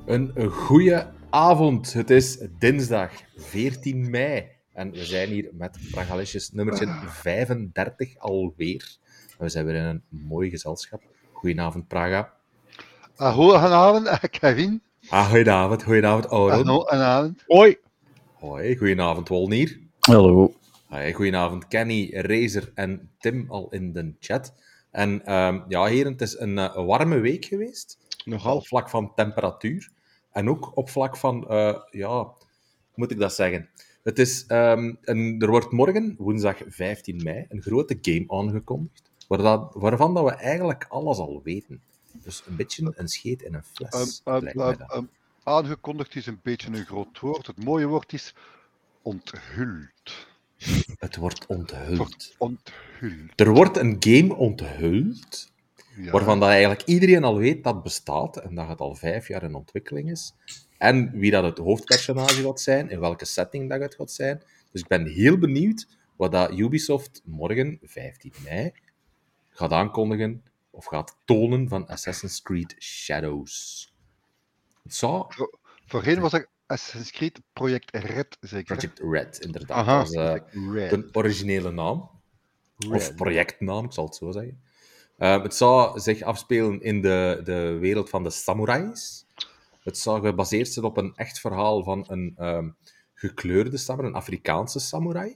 Een goede avond. Het is dinsdag 14 mei. En we zijn hier met Pragalisjes nummertje 35 alweer. En we zijn weer in een mooi gezelschap. Goedenavond, Praga. Goedenavond, Kevin. Goedenavond, Auron. Goedenavond. Hoi. Hoi, goedenavond, Wolnier. Hallo. Hoi, goedenavond, Kenny, Razer en Tim al in de chat. En ja, heren, het is een warme week geweest. Nogal. Op vlak van temperatuur. En ook op vlak van, ja, hoe moet ik dat zeggen? Het is, er wordt morgen, woensdag 15 mei, een grote game aangekondigd, waarvan dat we eigenlijk alles al weten. Dus een beetje een scheet in een fles, lijkt mij dat. Aangekondigd is een beetje een groot woord. Het mooie woord is onthuld. Het wordt onthuld. Onthuld. Er wordt een game onthuld, Ja. waarvan dat eigenlijk iedereen al weet dat het bestaat en dat het al 5 jaar in ontwikkeling is. En wie dat het hoofdpersonage gaat zijn, in welke setting dat het gaat zijn. Dus ik ben heel benieuwd wat dat Ubisoft morgen, 15 mei, gaat aankondigen of gaat tonen van Assassin's Creed Shadows. Het zou... Voorheen was er Assassin's Creed Project Red, zeker? Project Red, inderdaad. Aha. Dat was de originele naam. Of projectnaam, ik zal het zo zeggen. Het zou zich afspelen in de wereld van de samurais. Het zou gebaseerd zijn op een echt verhaal van een gekleurde samurai, een Afrikaanse samurai.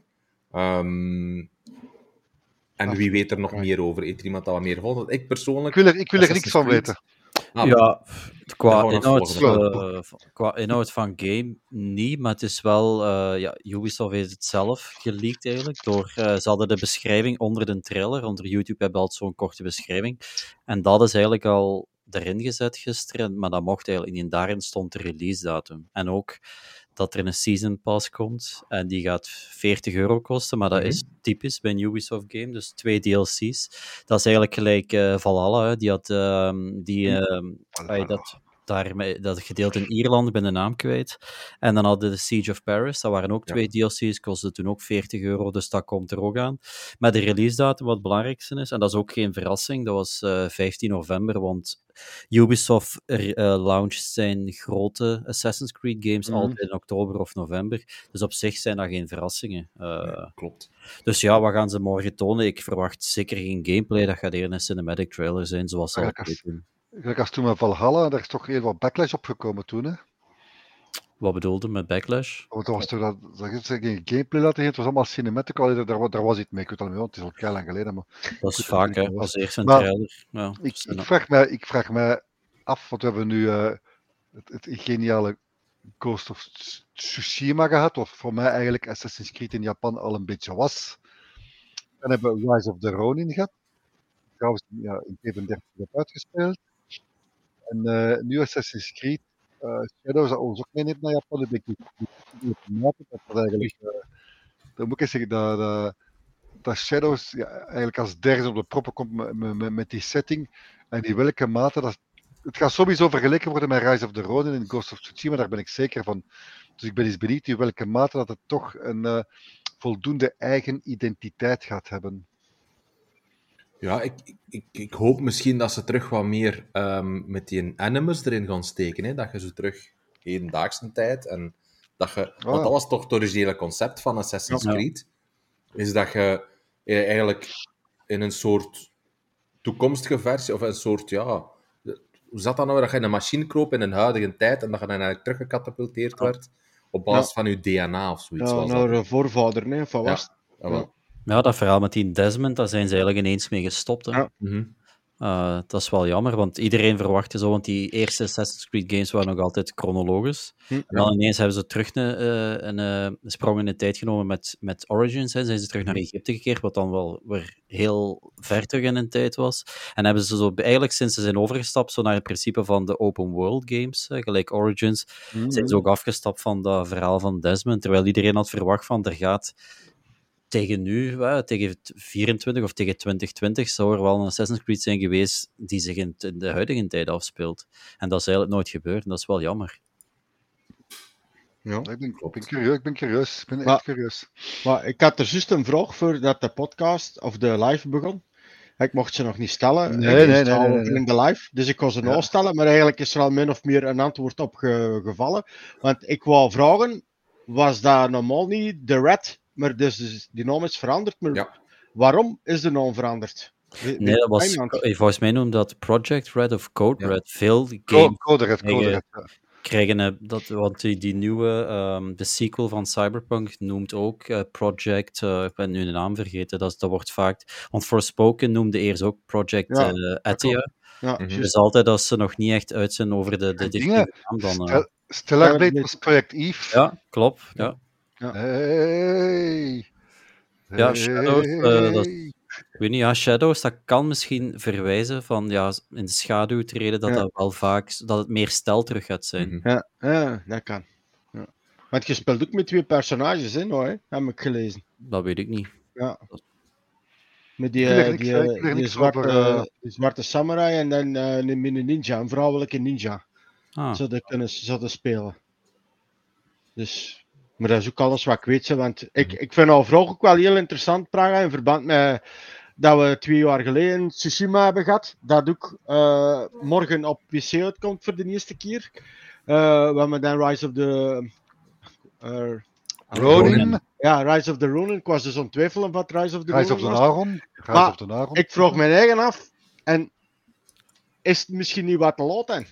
En wie weet er nog meer over? Heeft er iemand dat wat meer volgt? Ik persoonlijk... Ik wil er niks van weten. Ja, qua dan gaan we naar qua inhoud van game niet, maar het is wel... ja, Ubisoft heeft het zelf geleakt eigenlijk. Ze hadden de beschrijving onder de trailer. Onder YouTube hebben we altijd zo'n korte beschrijving. En dat is eigenlijk al erin gezet gisteren, maar dat mocht eigenlijk niet. En daarin stond de release datum. En ook dat er een Season Pass komt. En die gaat €40 kosten, maar dat is typisch bij een Ubisoft game. Dus 2 DLC's. Dat is eigenlijk gelijk Valhalla. Hè. Die had dat gedeelte in Ierland, ik ben de naam kwijt. En dan hadden de Siege of Paris. Dat waren ook 2 DLC's, kostte toen ook €40. Dus dat komt er ook aan. Maar de release datum, wat het belangrijkste is, en dat is ook geen verrassing, dat was 15 november, want Ubisoft launched zijn grote Assassin's Creed games altijd in oktober of november. Dus op zich zijn dat geen verrassingen. Klopt. Dus ja, wat gaan ze morgen tonen? Ik verwacht zeker geen gameplay. Dat gaat eerder een cinematic trailer zijn, zoals ze altijd doen. Gelijk als toen met Valhalla, daar is toch heel wat backlash op gekomen toen, hè? Wat bedoelde met backlash? Want dat was toch dat ze geen gameplay laten zien, het was allemaal cinematic, daar was iets mee, ik weet het niet, want het is al heel lang geleden. Maar Dat is vaak, hè, als eerste een Maar trailer. Ja, ik vraag mij af, want we hebben nu het geniale Ghost of Tsushima gehad, of voor mij eigenlijk Assassin's Creed in Japan al een beetje was. Dan hebben we Rise of the Ronin gehad, trouwens ja, in 35 heb uitgespeeld. En nu Assassin's Creed Shadows, dat ons ook meeneemt naar Japan, dat ben ik dat eigenlijk, dan moet ik zeggen, dat Shadows ja, eigenlijk als derde op de proppen komt met die setting en in welke mate dat... Het gaat sowieso vergeleken worden met Rise of the Ronin en Ghost of Tsushima, daar ben ik zeker van. Dus ik ben eens benieuwd in welke mate dat het toch een voldoende eigen identiteit gaat hebben. Ja, ik hoop misschien dat ze terug wat meer met die animus erin gaan steken. Hè? Dat je zo terug hedendaagse tijd en dat je... Want dat was toch het originele concept van Assassin's Creed. Is dat je eigenlijk in een soort toekomstige versie, of een soort, ja... Hoe zat dat nou? Dat je in een machine kroop in een huidige tijd en dat je dan eigenlijk teruggecatapulteerd werd op basis van je DNA of zoiets. Ja, naar de voorvader, nee, van was. Ja, dat verhaal met die Desmond, daar zijn ze eigenlijk ineens mee gestopt. Hè. Ja. Dat is wel jammer, want iedereen verwachtte zo, want die eerste Assassin's Creed games waren nog altijd chronologisch. En dan ineens hebben ze terug een sprong in de tijd genomen met Origins. Hè. Zijn ze terug naar Egypte gekeerd, wat dan wel weer heel ver terug in de tijd was. En hebben ze zo eigenlijk sinds ze zijn overgestapt zo naar het principe van de open world games, gelijk Origins, zijn ze ook afgestapt van dat verhaal van Desmond, terwijl iedereen had verwacht van er gaat... Tegen nu, tegen 24 of tegen 2020, zou er wel een Assassin's Creed zijn geweest die zich in de huidige tijd afspeelt. En dat is eigenlijk nooit gebeurd, en dat is wel jammer. Ja. Ik ben curieus. Echt curieus. Maar ik had er juist een vraag voordat de podcast of de live begon. Ik mocht ze nog niet stellen. Nee. In de live. Dus ik kon ze nou stellen, maar eigenlijk is er al min of meer een antwoord op gevallen. Want ik wou vragen, was dat normaal niet de Red, maar dus die naam is veranderd. Maar waarom is de naam veranderd? Nee, dat was, volgens mij noemde dat Project Red of Code Red. Veel games Code Red. krijgen dat, want die nieuwe, de sequel van Cyberpunk noemt ook Project, ik ben nu de naam vergeten, dat wordt vaak, want Forspoken noemde eerst ook Project Athia. Dus altijd als ze nog niet echt uit zijn over de definitieve naam dan... Stellar Blade was Project Eve. Ja, klopt. Ja, Hey. Ja, Shadows, ik weet niet, Shadows, dat kan misschien verwijzen van in de schaduw treden, dat wel vaak, dat het meer stel terug gaat zijn. Ja, dat kan. Ja. Want je speelt ook met 2 personages, hè, nou, hè? Heb ik gelezen. Dat weet ik niet. Ja. Met die zwarte samurai en dan een ninja, een vrouwelijke ninja. Zouden spelen. Dus, maar dat is ook alles wat ik weet. Want ik vind al vraag ook wel heel interessant, Praga, in verband met dat we 2 jaar geleden Tsushima hebben gehad. Dat ook morgen op PC uitkomt voor de eerste keer. We hebben dan Rise of the... Ronin. Ja, Rise of the Ronin. Ik was dus aan het twijfelen wat Rise of the Ronin was. Ik vroeg mijn eigen af. En is het misschien niet wat te laat dan?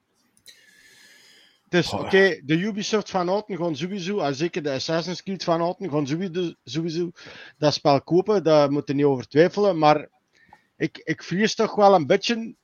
Dus oké, de Ubisoft fanaten gaan sowieso, en zeker de Assassin's Creed fanaten gaan sowieso dat spel kopen. Daar moet je niet over twijfelen. Maar ik vrees toch wel een beetje...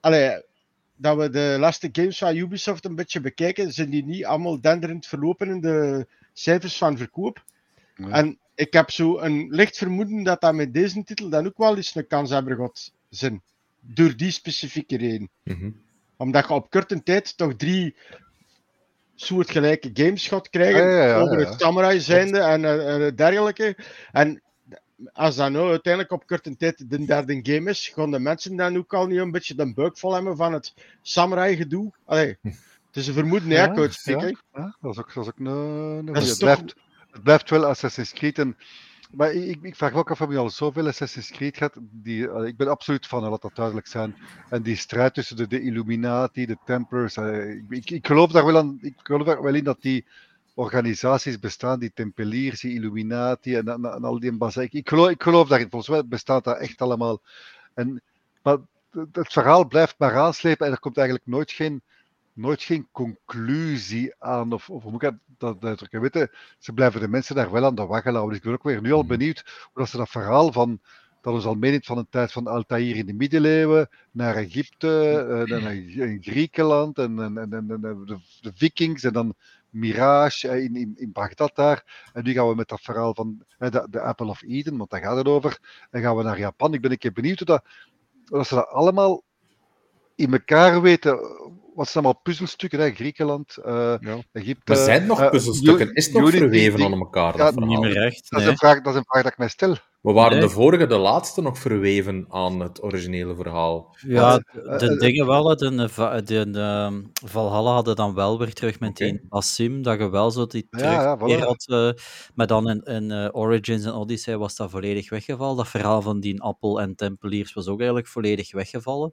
dat we de laatste games van Ubisoft een beetje bekijken, zijn die niet allemaal denderend verlopen in de cijfers van verkoop. Nee. En ik heb zo een licht vermoeden dat met deze titel dan ook wel eens een kans hebben gehad zijn. Door die specifieke reden. Omdat je op korte tijd toch 3 soortgelijke games gaat krijgen over het samurai zijnde en dergelijke. En als dat nou uiteindelijk op korte tijd de derde game is, gaan de mensen dan ook al niet een beetje de buik vol hebben van het samurai gedoe. Het is een vermoeden dat ik uitspreek. Dat is ook een het blijft wel Assassin's Creed. Maar ik vraag me ook af, hebben we al zoveel Assassin's Creed gehad? Ik ben absoluut van, laat dat duidelijk zijn. En die strijd tussen de Illuminati, de Templars. Ik geloof daar wel aan. Ik geloof daar wel in dat die organisaties bestaan, die Tempeliers, die Illuminati en al die bazen. Ik geloof daarin. Volgens mij bestaat dat echt allemaal. Maar het verhaal blijft maar aanslepen en er komt eigenlijk nooit geen conclusie aan. Of hoe moet ik dat uitdrukken? Weet, ze blijven de mensen daar wel aan de wagen houden. Dus ik ben ook weer nu al benieuwd hoe ze dat verhaal van, dat ons al meeneemt van een tijd van Altair in de middeleeuwen, naar Egypte, naar Griekenland, en de Vikings, en dan Mirage in Bagdad daar. En nu gaan we met dat verhaal van de Apple of Eden, want daar gaat het over. En gaan we naar Japan. Ik ben een keer benieuwd hoe ze dat allemaal in elkaar weten. Wat zijn allemaal puzzelstukken, hè? Griekenland, Egypte. Maar zijn het nog puzzelstukken? Is het nog verweven aan elkaar? Dat niet meer echt. Dat is een vraag dat ik mij stel. Maar waren de vorige, de laatste, nog verweven aan het originele verhaal? Ja, de dingen wel. De Valhalla hadden dan wel weer terug met die Asim, dat je wel zo die terugkeer had. Maar dan in Origins en Odyssey was dat volledig weggevallen. Dat verhaal van die Appel en Tempeliers was ook eigenlijk volledig weggevallen.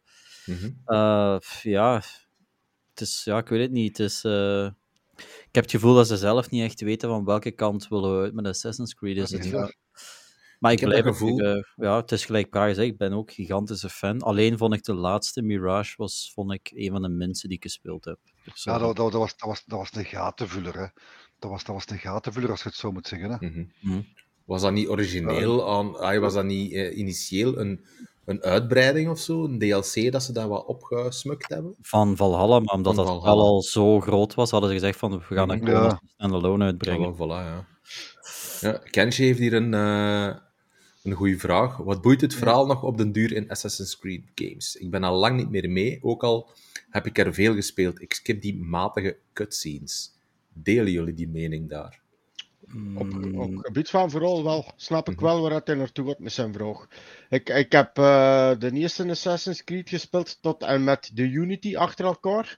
Het is, ik weet het niet. Het is, ik heb het gevoel dat ze zelf niet echt weten van welke kant willen we uit met Assassin's Creed. Is het, maar ik blijf het is gelijk Praag gezegd, ik ben ook een gigantische fan. Alleen vond ik de laatste Mirage vond ik een van de minste die ik gespeeld heb. Dus, dat was een gatenvuller, hè. Dat was een gatenvuller, als je het zo moet zeggen, hè. Was dat niet origineel was dat niet initieel een uitbreiding of zo, een DLC, dat ze daar wat opgesmukt hebben? Van Valhalla, maar omdat dat spel al zo groot was, hadden ze gezegd van, we gaan een standalone uitbrengen. Ja, Kenji heeft hier een goede vraag. Wat boeit het verhaal nog op den duur in Assassin's Creed games? Ik ben al lang niet meer mee, ook al heb ik er veel gespeeld. Ik skip die matige cutscenes. Delen jullie die mening daar? Op gebied van vooral wel, snap ik wel waar hij naartoe gaat met zijn vraag. Ik heb de eerste Assassin's Creed gespeeld tot en met de Unity achter elkaar.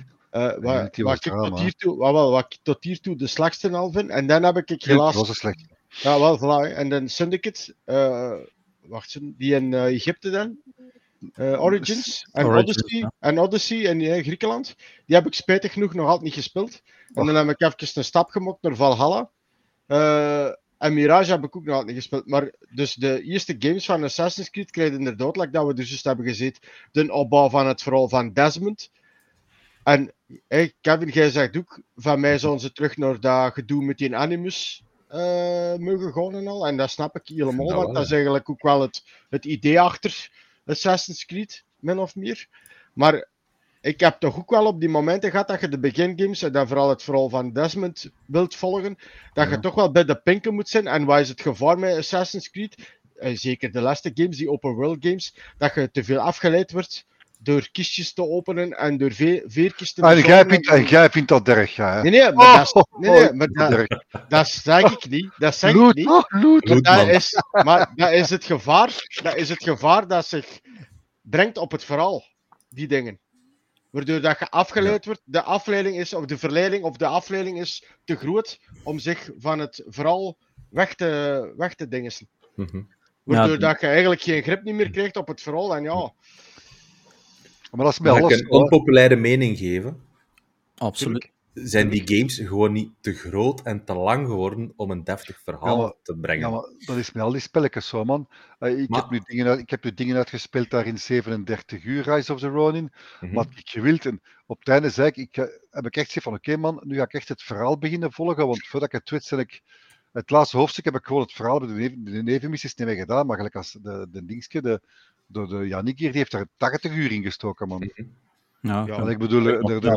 Wat ik tot hiertoe de slechtste al vind. En dan heb ik helaas... Dat was slecht. Ja, wel, voilà. En dan Syndicate wacht, die in Egypte dan. Origins en Origins, Odyssey, ja. en Odyssey in Griekenland. Die heb ik spijtig genoeg nog altijd niet gespeeld. En dan heb ik even een stap gemaakt naar Valhalla. En Mirage heb ik ook nog altijd niet gespeeld. Maar dus de eerste games van Assassin's Creed krijgen inderdaad, like dat we dus juist hebben gezien, de opbouw van het verhaal van Desmond. En Kevin, jij zegt ook, van mij zouden ze terug naar dat gedoe met die Animus mogen gaan en al. En dat snap ik helemaal, Dat want wel, dat is ja. eigenlijk ook wel het idee achter Assassin's Creed, min of meer. Maar ik heb toch ook wel op die momenten gehad dat je de begingames, en dan vooral het verhaal van Desmond wilt volgen, dat je toch wel bij de pinken moet zijn. En wat is het gevaar met Assassin's Creed? Zeker de laatste games, die open world games, dat je te veel afgeleid wordt door kistjes te openen en door veertjes te En jij vindt dat erg, ja. Hè? Nee, maar dat zeg ik niet. Dat zeg ik Loot, niet. loot. Loot, man. Maar dat is het gevaar. Dat is het gevaar dat zich brengt op het verhaal. Die dingen. Waardoor dat je afgeleid wordt. De afleiding is, of de verleiding of de afleiding is te groot om zich van het verhaal weg te dingen. Mhm. Waardoor dat je eigenlijk geen grip niet meer krijgt op het verhaal. En ja, Maar dat is met Mag ik alles een zo, hè. onpopulaire mening geven? Absoluut. Zijn die games gewoon niet te groot en te lang geworden om een deftig verhaal Ja, maar- te brengen? Ja, maar dat is met al die spelletjes zo, man. Ik heb nu dingen uitgespeeld daar in 37 uur, Rise of the Ronin. Mhm. Maar had ik gewild. En op het einde zei heb ik echt gezegd van, oké, man, nu ga ik echt het verhaal beginnen volgen. Want voordat ik het weet, het laatste hoofdstuk heb ik gewoon het verhaal bij de nevenmissies niet meer gedaan. Maar gelijk als de dingske, de Yannick hier, die heeft er 80 uur in gestoken, man. Ja, Ja. En ik bedoel,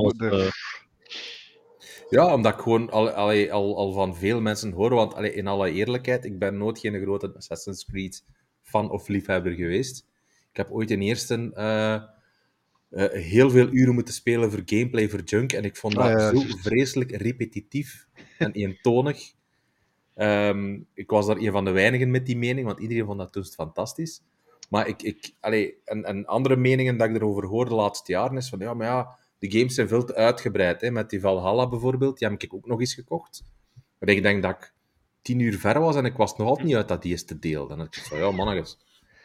Ja, omdat ik gewoon al van veel mensen hoor, want in alle eerlijkheid, ik ben nooit geen grote Assassin's Creed fan of liefhebber geweest. Ik heb ooit in eerste heel veel uren moeten spelen voor gameplay, voor junk, en ik vond dat ja, zo juist. vreselijk repetitief en eentonig. Ik was daar een van de weinigen met die mening, want iedereen vond dat toen fantastisch. Maar een andere meningen dat ik erover hoorde de laatste jaren is van, ja, maar ja, de games zijn veel te uitgebreid. Hè. Met die Valhalla bijvoorbeeld, die heb ik ook nog eens gekocht. Maar ik denk dat ik 10 uur ver was en ik was nog altijd niet uit dat eerste deel. Dan had ik zo, ja, mannetjes.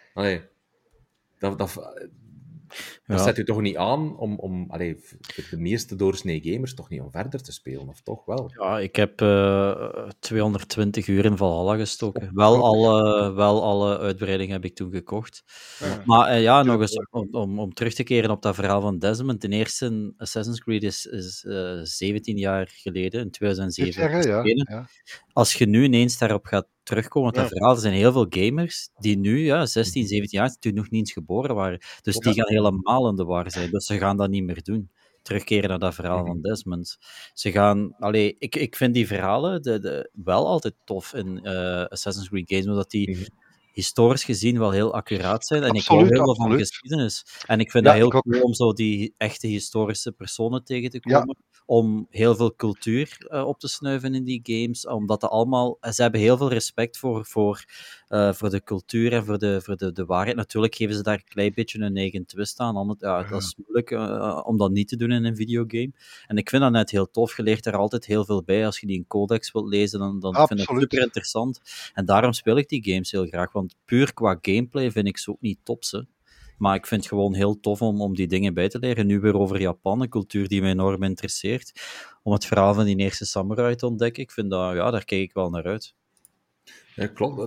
Dat zet je toch niet aan om voor de meeste doorsnee gamers toch niet om verder te spelen, of toch wel? Ja, ik heb 220 uur in Valhalla gestoken. Wel alle uitbreidingen heb ik toen gekocht. Ja. Maar nog eens om terug te keren op dat verhaal van Desmond. De eerste Assassin's Creed is 17 jaar geleden, in 2007. Ja. Als je nu ineens daarop gaat terugkomen, want dat verhaal, er zijn heel veel gamers die nu, 16, 17 jaar, toen nog niet eens geboren waren. Dus die gaan helemaal in de war zijn. Dus ze gaan dat niet meer doen. Terugkeren naar dat verhaal van Desmond. Ze gaan... ik vind die verhalen wel altijd tof in Assassin's Creed games, omdat die historisch gezien wel heel accuraat zijn. En Absoluut, ik hou heel veel van absoluut. geschiedenis. En ik vind Ja, dat heel ik ook. cool om zo die echte historische personen tegen te Ja. komen. Om heel veel cultuur op te snuiven in die games. Omdat ze hebben heel veel respect voor de cultuur en voor de waarheid. Natuurlijk geven ze daar een klein beetje een eigen twist aan. Dat is moeilijk om dat niet te doen in een videogame. En ik vind dat net heel tof. Je leert er altijd heel veel bij. Als je die in codex wilt lezen, dan vind ik het Absoluut. super interessant. En daarom speel ik die games heel graag. Want puur qua gameplay vind ik ze ook niet topse. Maar ik vind het gewoon heel tof om die dingen bij te leren. Nu weer over Japan, een cultuur die mij enorm interesseert. Om het verhaal van die eerste samurai te ontdekken. Ik vind dat, daar kijk ik wel naar uit. Ja, klopt.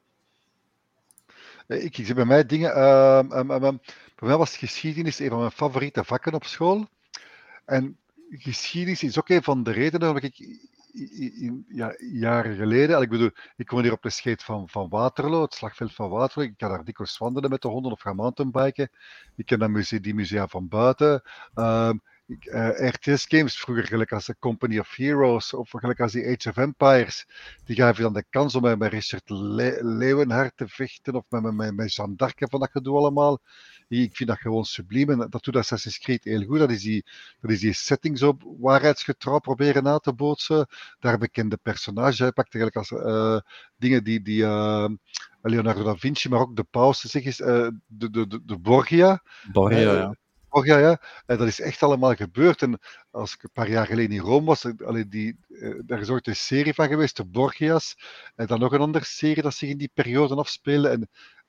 Ik zie bij mij dingen. Bij mij was geschiedenis een van mijn favoriete vakken op school. En geschiedenis is ook een van de redenen waarom ik jaren geleden. Ik bedoel, ik woon hier op de scheet van Waterloo, het slagveld van Waterloo. Ik ga daar dikwijls wandelen met de honden of gaan mountainbiken. Ik ken die musea van buiten. RTS-games vroeger, gelijk als de Company of Heroes of gelijk als die Age of Empires, die gaven je dan de kans om met Richard Leeuwenhart te vechten of met Jeanne d'Arc van dat gedoe allemaal. Ik vind dat gewoon subliem en dat doet Assassin's Creed heel goed. Dat is die setting zo waarheidsgetrouw proberen na te bootsen. Daar bekende personages. Hij pakt eigenlijk als dingen die Leonardo da Vinci, maar ook de paus, zeg eens, de Borgia. Borgia, ja. Borgia, ja. Dat is echt allemaal gebeurd. En als ik een paar jaar geleden in Rome was, daar is ooit een serie van geweest, de Borgia's. En dan nog een andere serie dat zich in die periode afspeelde. En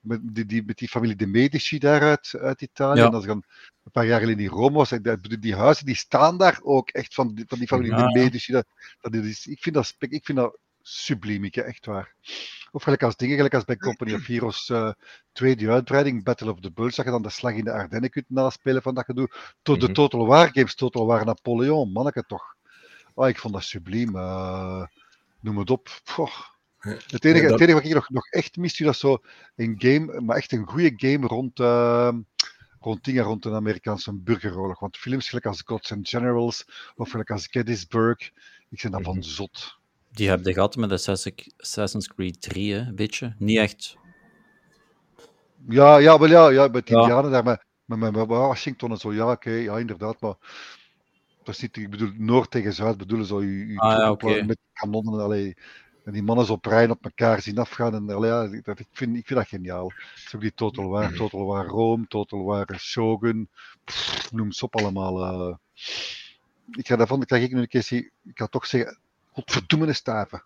met die familie de Medici daar uit Italië. Ja. En als ik dan een paar jaar geleden in Rome was, die huizen die staan daar ook echt van die familie de Medici. Ik vind dat subliem, echt waar. Of gelijk als bij Company of Heroes 2, die uitbreiding, Battle of the Bulls, dat je dan de slag in de Ardennen kunt naspelen van dat gedoe. De Total War games, Total War Napoleon, manneke toch. Ik vond dat subliem. Noem het op. Het enige wat ik nog echt mis, dat zo een game, maar echt een goede game rond een Amerikaanse burgeroorlog. Want films gelijk als Gods and Generals of gelijk als Gettysburg, ik ben daarvan zot. Die heb je gehad met Assassin's Creed 3, een beetje. Niet echt. Ja, met die Indianen daar, met Washington en zo, ja, inderdaad, maar dat is niet, ik bedoel, Noord tegen Zuid bedoelen zo, Okay. met kanonnen, en die mannen zo op rijen op elkaar zien afgaan, en ik vind dat geniaal. Zo die Total War Rome, Total War Shogun, noem ze op allemaal. Ik ga daarvan, krijg ik nu een keer zien, ik ga toch zeggen, godverdomme een staven.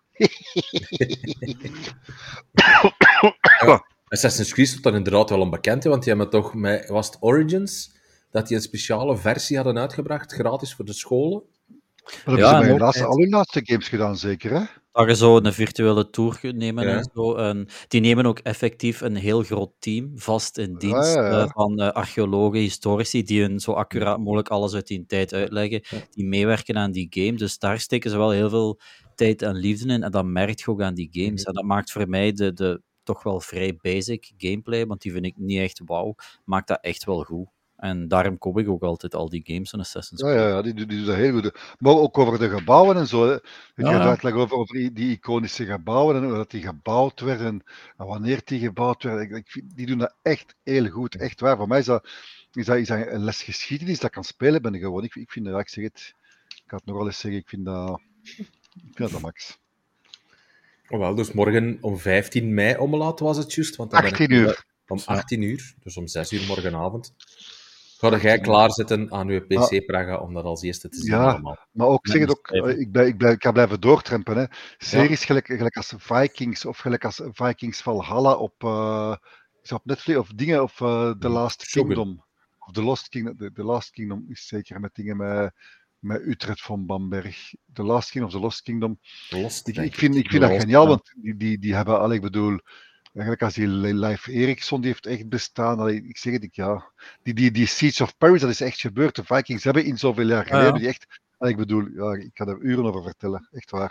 Assassin's Creed stond dan inderdaad wel onbekend, want die hebben toch met, was het Origins, dat die een speciale versie hadden uitgebracht, gratis voor de scholen. Dat hebben ze bij al hun laatste games gedaan, zeker, hè? Dat je zo een virtuele tour kunt nemen en zo. En die nemen ook effectief een heel groot team vast in dienst van archeologen, historici, die hun zo accuraat mogelijk alles uit die tijd uitleggen, die meewerken aan die game. Dus daar steken ze wel heel veel tijd en liefde in en dat merk je ook aan die games. En dat maakt voor mij de toch wel vrij basic gameplay, want die vind ik niet echt wauw, maakt dat echt wel goed. En daarom koop ik ook altijd al die games van Assassin's Creed. Ja, die doen dat heel goed. Maar ook over de gebouwen en zo. Hè. Ik ga uitleggen over die iconische gebouwen en hoe dat die gebouwd werden en wanneer die gebouwd werden. Die doen dat echt heel goed, echt waar. Voor mij is dat een les geschiedenis dat kan spelen, ben ik gewoon. Ik vind dat, ik zeg het, ik ga het nog wel eens zeggen, ik vind dat max. Oh, wel, dus morgen om 15 mei omlaat was het juist. Want 18 uur. Om 18 uur, dus om 6 uur morgenavond. Ga jij klaarzitten aan je PC-praga om dat als eerste te zien allemaal? Maar ook zeg het ook, ik ga blijven doortrempen. Hè. Series gelijk als Vikings of gelijk als Vikings Valhalla op Netflix of dingen of The Last Kingdom. Of The Last Kingdom is zeker met dingen met Utrecht van Bamberg. The Last Kingdom of The Lost Kingdom. Ik vind dat geniaal, want die hebben, ik bedoel... Eigenlijk als die Leif Erikson, die heeft echt bestaan. Ik zeg het, die Siege of Paris, dat is echt gebeurd. De Vikings hebben in zoveel jaar geleden die echt... ik bedoel, ik ga er uren over vertellen. Echt waar.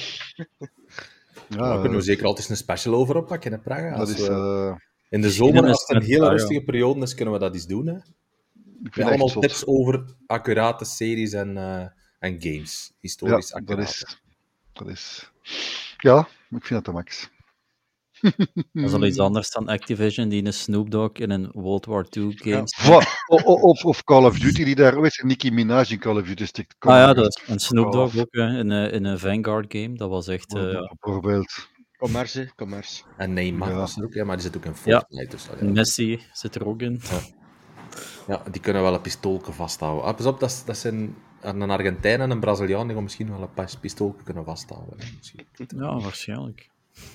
Daar kunnen we zeker altijd een special over oppakken, hè, Praga. Dat is... in de zomer, als het een hele rustige periode is, kunnen we dat eens doen. Hè. Allemaal tips over accurate series en games. Historisch accuraat. Dat is... Ja, ik vind dat de max. Dat is al iets anders dan Activision, die een Snoop Dogg in een World War II game. Of Call of Duty, die daar is. Nicki Minaj in Call of Duty stikt. Dat is een Snoop Dogg ook in een Vanguard game. Dat was echt... Bijvoorbeeld. Commerce. En Neymar was er ook, maar die zit ook in Fortnite. Dus, Messi zit er ook in. Ja, die kunnen wel een pistoolje vasthouden. Pas op, dat zijn een Argentijn en een Braziliaan die gaan misschien wel een pistoolje kunnen vasthouden. Misschien. Ja, waarschijnlijk.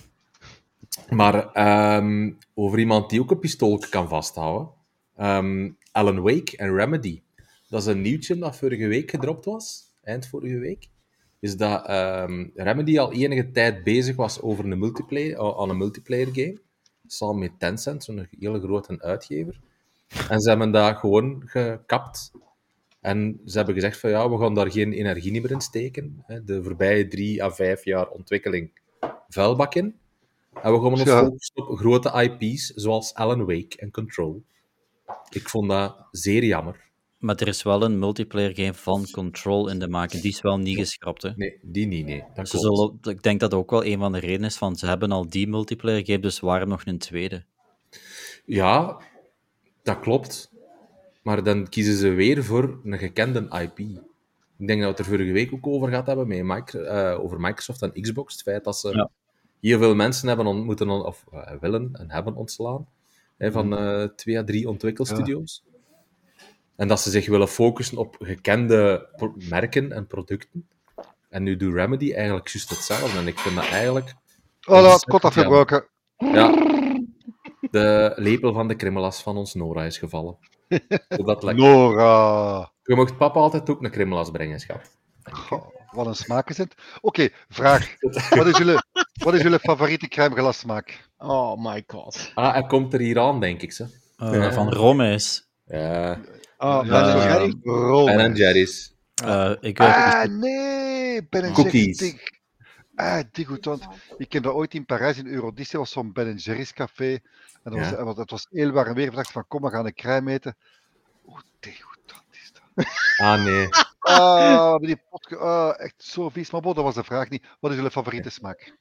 Maar over iemand die ook een pistoolje kan vasthouden. Alan Wake en Remedy. Dat is een nieuwtje dat vorige week gedropt was. Eind vorige week. Is dat Remedy al enige tijd bezig was over een multiplayer game. Samen met Tencent, zo'n hele grote uitgever. En ze hebben dat gewoon gekapt. En ze hebben gezegd van we gaan daar geen energie meer in steken. De voorbije 3 à 5 jaar ontwikkeling vuilbak in. En we gaan ons focussen op grote IP's, zoals Alan Wake en Control. Ik vond dat zeer jammer. Maar er is wel een multiplayer game van Control in de maken. Die is wel niet geschrapt, hè? Nee, die niet, nee. Ik denk dat dat ook wel een van de redenen is van, ze hebben al die multiplayer game, dus waarom nog een tweede? Ja, dat klopt. Maar dan kiezen ze weer voor een gekende IP. Ik denk dat we het er vorige week ook over gehad hebben, over Microsoft en Xbox. Het feit dat ze heel veel mensen hebben willen en hebben ontslaan. Van 2 à 3 ontwikkelstudios. En dat ze zich willen focussen op gekende merken en producten. En nu doet Remedy eigenlijk juist hetzelfde. En ik vind dat eigenlijk... dat had kort afgebroken. Ja. De lepel van de kremmelas van ons Nora is gevallen. Dat lekker. Nora. Je mocht papa altijd ook een kremmelas brengen, schat. Goh, wat een smaak is het. Oké, vraag. Wat is jullie favoriete crème glassmaak? Oh my god. Ah, hij komt er hier aan, denk ik. Zo. Van Romeis. Ja, Oh, Ja, Ben ja, Jerry. Romeis. Ben Jerry's. Ik weet Ah, nee, Ben Cookies. Jerry's. Die goed, want ik ken dat ooit in Parijs, in Eurodisse, was zo'n Ben Jerry's café. En dat was heel warm weer. Ik dacht van, kom, we gaan een crème eten. Oeh, degoutant is dat. Ah, nee. Die pot, echt zo vies. Maar bon, dat was de vraag niet. Wat is jullie favoriete smaak?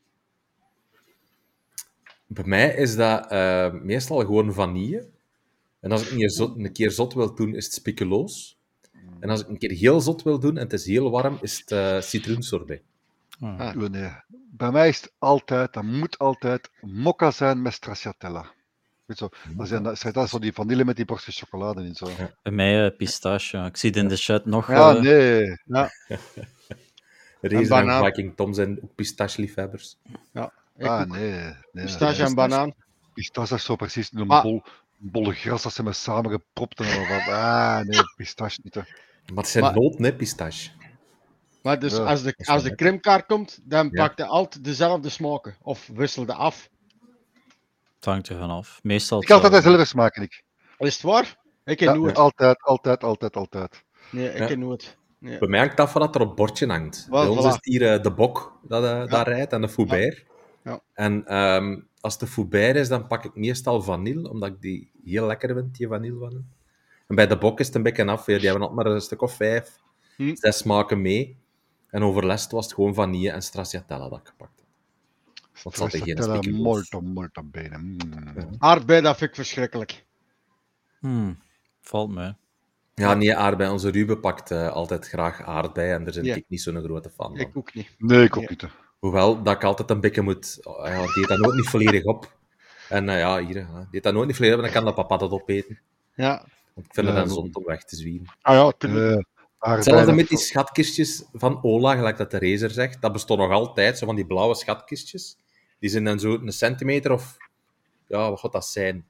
Bij mij is dat meestal gewoon vanille. En als ik een keer zot wil doen, is het speculoos. En als ik een keer heel zot wil doen en het is heel warm, is het citroensorbet. Nee. Bij mij is het altijd, dat moet altijd, mokka zijn met stracciatella. Weet zo, dat is zo die vanille met die borstjes chocolade in. Zo. Ja. bij mij pistache. Ja. Ik zie het in de chat nog. Ja, nee. Razer en banaan. Viking Tom zijn ook pistache-liefhebbers. Ja, Nee. pistache en banaan. Pistache is zo precies een Maar- bolle gras dat ze met samengepropt en wat. Nee, pistache niet. Hè. Maar het zijn Maar- noten, hè, pistache. Maar dus Ja, als de is wel crèmekaart komt, dan Ja. pakt hij altijd dezelfde smaken. Of wisselde af. Het hangt er vanaf. Meestal. Ik kan altijd dezelfde smaken, ik. Is het waar? Ik ken Ja, nooit. altijd. Nee, ik Ja. ken nooit. Nee. Bij mij hangt het af van dat er op het bordje hangt. Wel, Bij ons voilà. is het hier de bok dat rijdt en de Foubert. Ja. En als de Foubert is, dan pak ik meestal vanille, omdat ik die heel lekker vind, die vanille van hem. En bij de bok is het een beetje af. Die hebben altijd maar een stuk of 5, 6 smaken mee. En over rest was het gewoon vanille en stracciatella dat ik gepakt heb. Want het zat er geen speculoos. Molto bene. Aardbei, dat vind ik verschrikkelijk. Valt me. Ja, nee, aardbei. Onze Ruben pakt altijd graag aardbei en daar ben Ja. ik niet zo'n grote fan van. Ik ook niet. Nee, ik ook niet. Hè. Hoewel dat ik altijd een beetje moet... die eet dat nooit niet volledig op. En hier, die eet dat nooit niet volledig op en dan kan dat papa dat opeten. Ja. Want ik vind Ja, het dan maar- zonde om weg te zwieren. Ah ja, tuurlijk. Hetzelfde met die schatkistjes van Ola, gelijk dat de Razer zegt. Dat bestond nog altijd, zo van die blauwe schatkistjes. Die zijn dan zo een centimeter of... Ja, wat gaat dat zijn?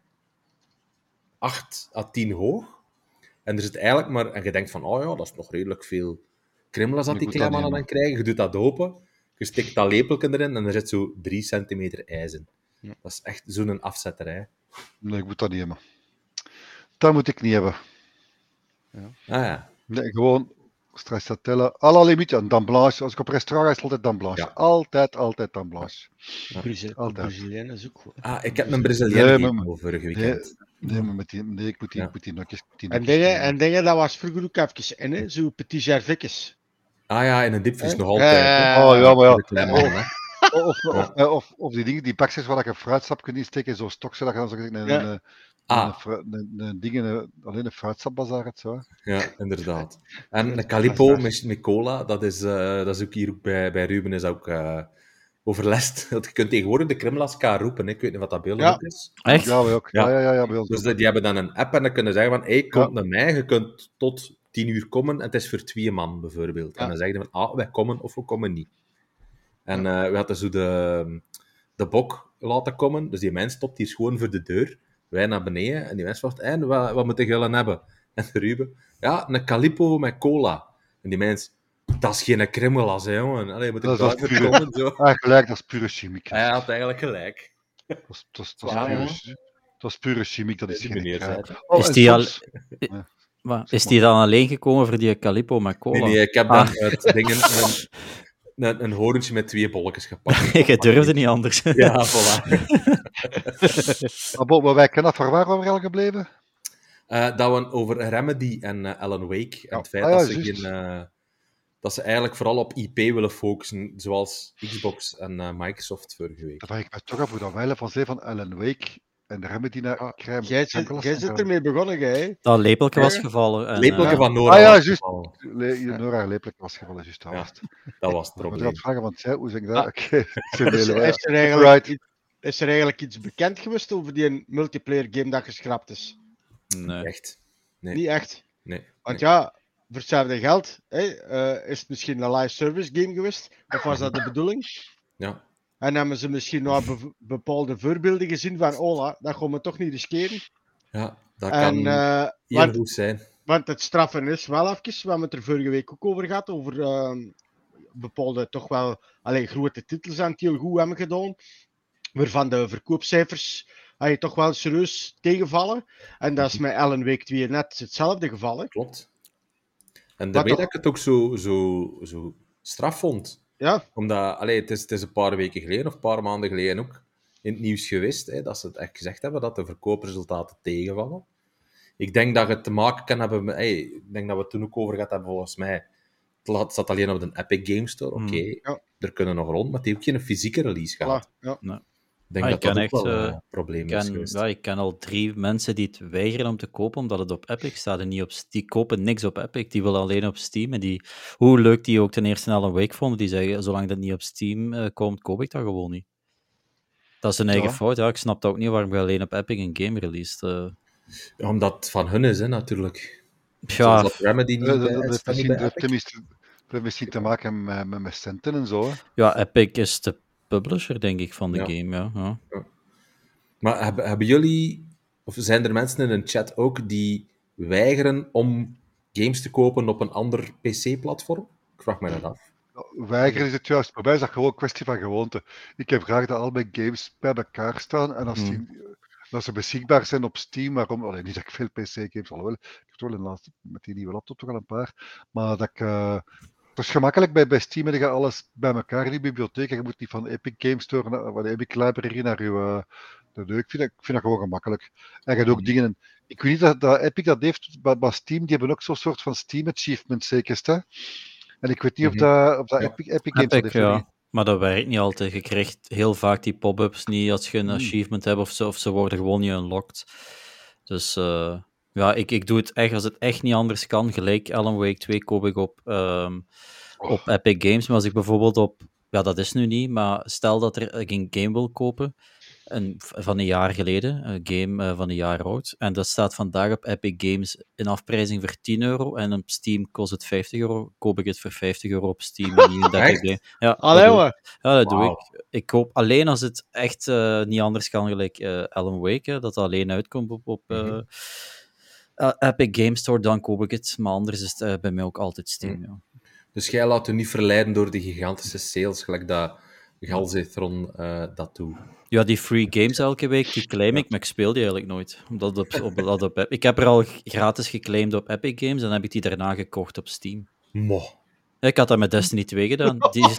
8 à 10 hoog. En er zit eigenlijk maar... En je denkt van, oh ja, dat is nog redelijk veel kremmelas dat Je die moet dat kleinmannen dan nemen. krijgen. Je doet dat open, je steekt dat lepeltje erin en er zit zo 3 centimeter ijs in. Ja. Dat is echt zo'n afzetterij. Nee, ik moet dat niet hebben. Dat moet ik niet hebben. Ah ja. Nee, gewoon stracciatella. À la limite, een dame blanche. Als ik op restaurant ga, is het altijd dame blanche. Ja. Altijd dame blanche. Altijd. Braziliaan is ook goed. Ah, ik heb een Braziliaan Nee, gegeten maar- vorige weekend. Nee, maar ik moet die Ja. nokjes. En dingen, dat was vroeger ook even in, hè? Zo petit gervikjes. Ah ja, in een diepvries nog Ja, altijd. hè. Oh ja, maar ja. De kleine man, hè. Of die dingen, die pakjes waar je fruitsap kunt insteken, zo'n stokje, dat je dan zo gezegd alleen een fruitsapbazaar hebt, zo. Hè. Ja, inderdaad. En een Calippo met cola, dat is ook hier ook bij Ruben is ook overlast. Want je kunt tegenwoordig de kremmelas roepen, hè. Ik weet niet wat dat beeld Ja. is. Echt? Ja, wij ook. Ja. Ja, bij ons Dus ook. die hebben dan een app en dan kunnen ze zeggen van, hey, kom naar mij, je kunt tot 10 uur komen en het is voor 2 man, bijvoorbeeld. Ja. En dan zeggen ze van, wij komen of we komen niet. En we hadden zo de bok laten komen, dus die mens stopt hier gewoon voor de deur, wij naar beneden, en die mens vraagt, en wat moet je hebben? En de Ruben, ja, een Calippo met cola. En die mens, dat is geen kremmelas, hè, jongen. Allee, moet ik Dat is daar pure- komen? Zo. Gelijk, dat is pure chemiek. Hij had eigenlijk gelijk. Dat is Ja, pure chemiek, dat is Die geen meneer crème. zei het. Oh, Is en die al- soms- Is die dan alleen gekomen voor die Calippo met cola? Nee, ik heb dan het dingen, een horentje met 2 bolletjes gepakt. Je durfde niet anders. Ja, voilà. Maar wij kennen dat voor waar waren we al gebleven? Dat we over Remedy en Alan Wake en het feit Ah, ja, dat ze juist. dat ze eigenlijk vooral op IP willen focussen, zoals Xbox en Microsoft vorige week. Dat vraag ik me toch af hoe dat wij van zei van Alan Wake en de Remedy naar crème. Jij zit ermee begonnen, hè? Dat lepeltje was gevallen. En, Lepeltje van Nora. Ah, ja, was juist. gevallen. Nora Lepelijk was gevallen, juist dat Ja, was het. Dat was het Ik moet probleem. vragen, want ja, hoe zeg ik dat? Ah. Oké, Is er eigenlijk iets bekend geweest over die multiplayer game dat geschrapt is? Nee. Echt. Nee. Niet echt. Nee. Want ja, voor hetzelfde geld is het misschien een live service game geweest. Of was dat de bedoeling? Ja. En hebben ze misschien nog bepaalde voorbeelden gezien van, dat gaan we toch niet riskeren. Ja, dat En, kan heel goed zijn. Want het straffen is wel even, we hebben het er vorige week ook over gehad, over bepaalde toch wel grote titels aan het heel goed hebben gedaan, waarvan de verkoopcijfers toch wel serieus tegenvallen. En dat is met Alan Wake 2 net hetzelfde geval. Hè. Klopt. En daarmee dat ik het ook zo straf vond. Ja. Omdat, het is een paar weken geleden, of een paar maanden geleden ook, in het nieuws geweest, hè, dat ze het echt gezegd hebben, dat de verkoopresultaten tegenvallen. Ik denk dat het te maken kan hebben met... ik denk dat we het toen ook over gehad hebben, volgens mij. Het zat alleen op de Epic Games Store. Oké, er kunnen nog rond, maar die heeft ook geen fysieke release gehad. Ja. Nee. Ik denk dat dat ook wel een probleem is geweest. Ja, ik ken al 3 mensen die het weigeren om te kopen, omdat het op Epic staat en niet op Steam. Die kopen niks op Epic, die willen alleen op Steam. En hoe leuk die ook ten eerste Alan Wake vonden, die zeggen, zolang dat niet op Steam komt, koop ik dat gewoon niet. Dat is een eigen fout. Ja, ik snap dat ook niet waarom je alleen op Epic een game released. Ja, omdat het van hun is, hè, natuurlijk. Ja, dat Remedy niet dat heeft misschien te maken met centen en zo. Hè. Ja, Epic is de publisher, denk ik, van de game. Ja. Maar hebben jullie, of zijn er mensen in een chat ook die weigeren om games te kopen op een ander PC-platform? Ik vraag me dat af. Weigeren is het juist. Bij mij is dat gewoon een kwestie van gewoonte. Ik heb graag dat al mijn games bij elkaar staan en als ze beschikbaar zijn op Steam, waarom? Niet dat ik veel PC-games al wel. Ik heb wel met die nieuwe laptop toch al een paar. Maar dat ik... Het is gemakkelijk bij Steam, en je gaat alles bij elkaar in die bibliotheek. Je moet niet van Epic Games Store, van de Epic Library naar je... Ik vind dat gewoon gemakkelijk. En je hebt ook dingen... Ik weet niet dat Epic dat heeft, maar Steam, die hebben ook zo'n soort van Steam Achievement, zeker. En ik weet niet of dat Epic Games dat heeft. Ja. Maar dat werkt niet altijd. Je krijgt heel vaak die pop-ups niet als je een achievement hebt, of ze worden gewoon niet unlocked. Dus ja, ik doe het echt, als het echt niet anders kan, gelijk Alan Wake 2 koop ik op Epic Games. Maar als ik bijvoorbeeld ja, dat is nu niet, maar stel dat ik een game wil kopen, van een jaar geleden, een game van een jaar oud, en dat staat vandaag op Epic Games in afprijzing voor €10, en op Steam kost het €50, koop ik het voor €50 op Steam. Ja, dat doe ik. Ik koop alleen als het echt niet anders kan, gelijk Alan Wake, dat alleen uitkomt op Epic Games Store, dan koop ik het, maar anders is het bij mij ook altijd Steam. Ja. Dus jij laat je niet verleiden door die gigantische sales, gelijk dat Galzethron dat doet. Ja, die free games elke week, die claim ik, maar ik speel die eigenlijk nooit. Ik heb er al gratis geclaimd op Epic Games, en dan heb ik die daarna gekocht op Steam. Ik had dat met Destiny 2 gedaan.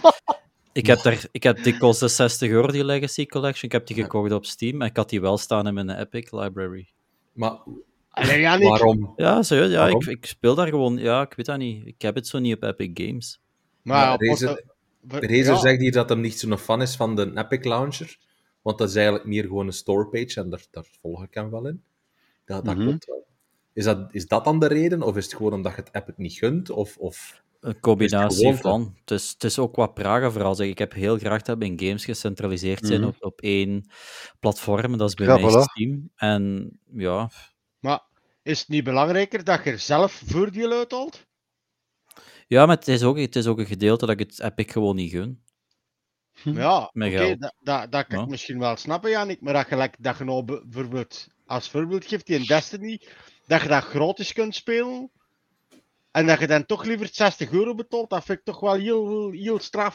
Die kostte €60, die Legacy Collection. Ik heb die gekocht op Steam, en ik had die wel staan in mijn Epic Library. Maar waarom? Ja, serieus, waarom? Ik speel daar gewoon... Ja, ik weet dat niet. Ik heb het zo niet op Epic Games. Maar Razer zegt hier dat hem niet zo'n fan is van de Epic Launcher, want dat is eigenlijk meer gewoon een storepage, en daar volg ik hem wel in. Dat klopt wel. Is dat dan de reden, of is het gewoon omdat je het Epic niet gunt? Of een combinatie van. Het is ook wat Praga vooral. Ik heb heel graag dat mijn games gecentraliseerd zijn op één platform, dat is bij mij Steam. En ja... Maar is het niet belangrijker dat je er zelf voordeel uithaalt? Ja, maar het is ook een gedeelte dat ik het Epic gewoon niet gun. Ja, oké, dat kan ik misschien wel snappen, Jannik, maar dat je nou bijvoorbeeld als voorbeeld geeft die in Destiny, dat je dat gratis kunt spelen, en dat je dan toch liever €60 betaalt, dat vind ik toch wel heel straf.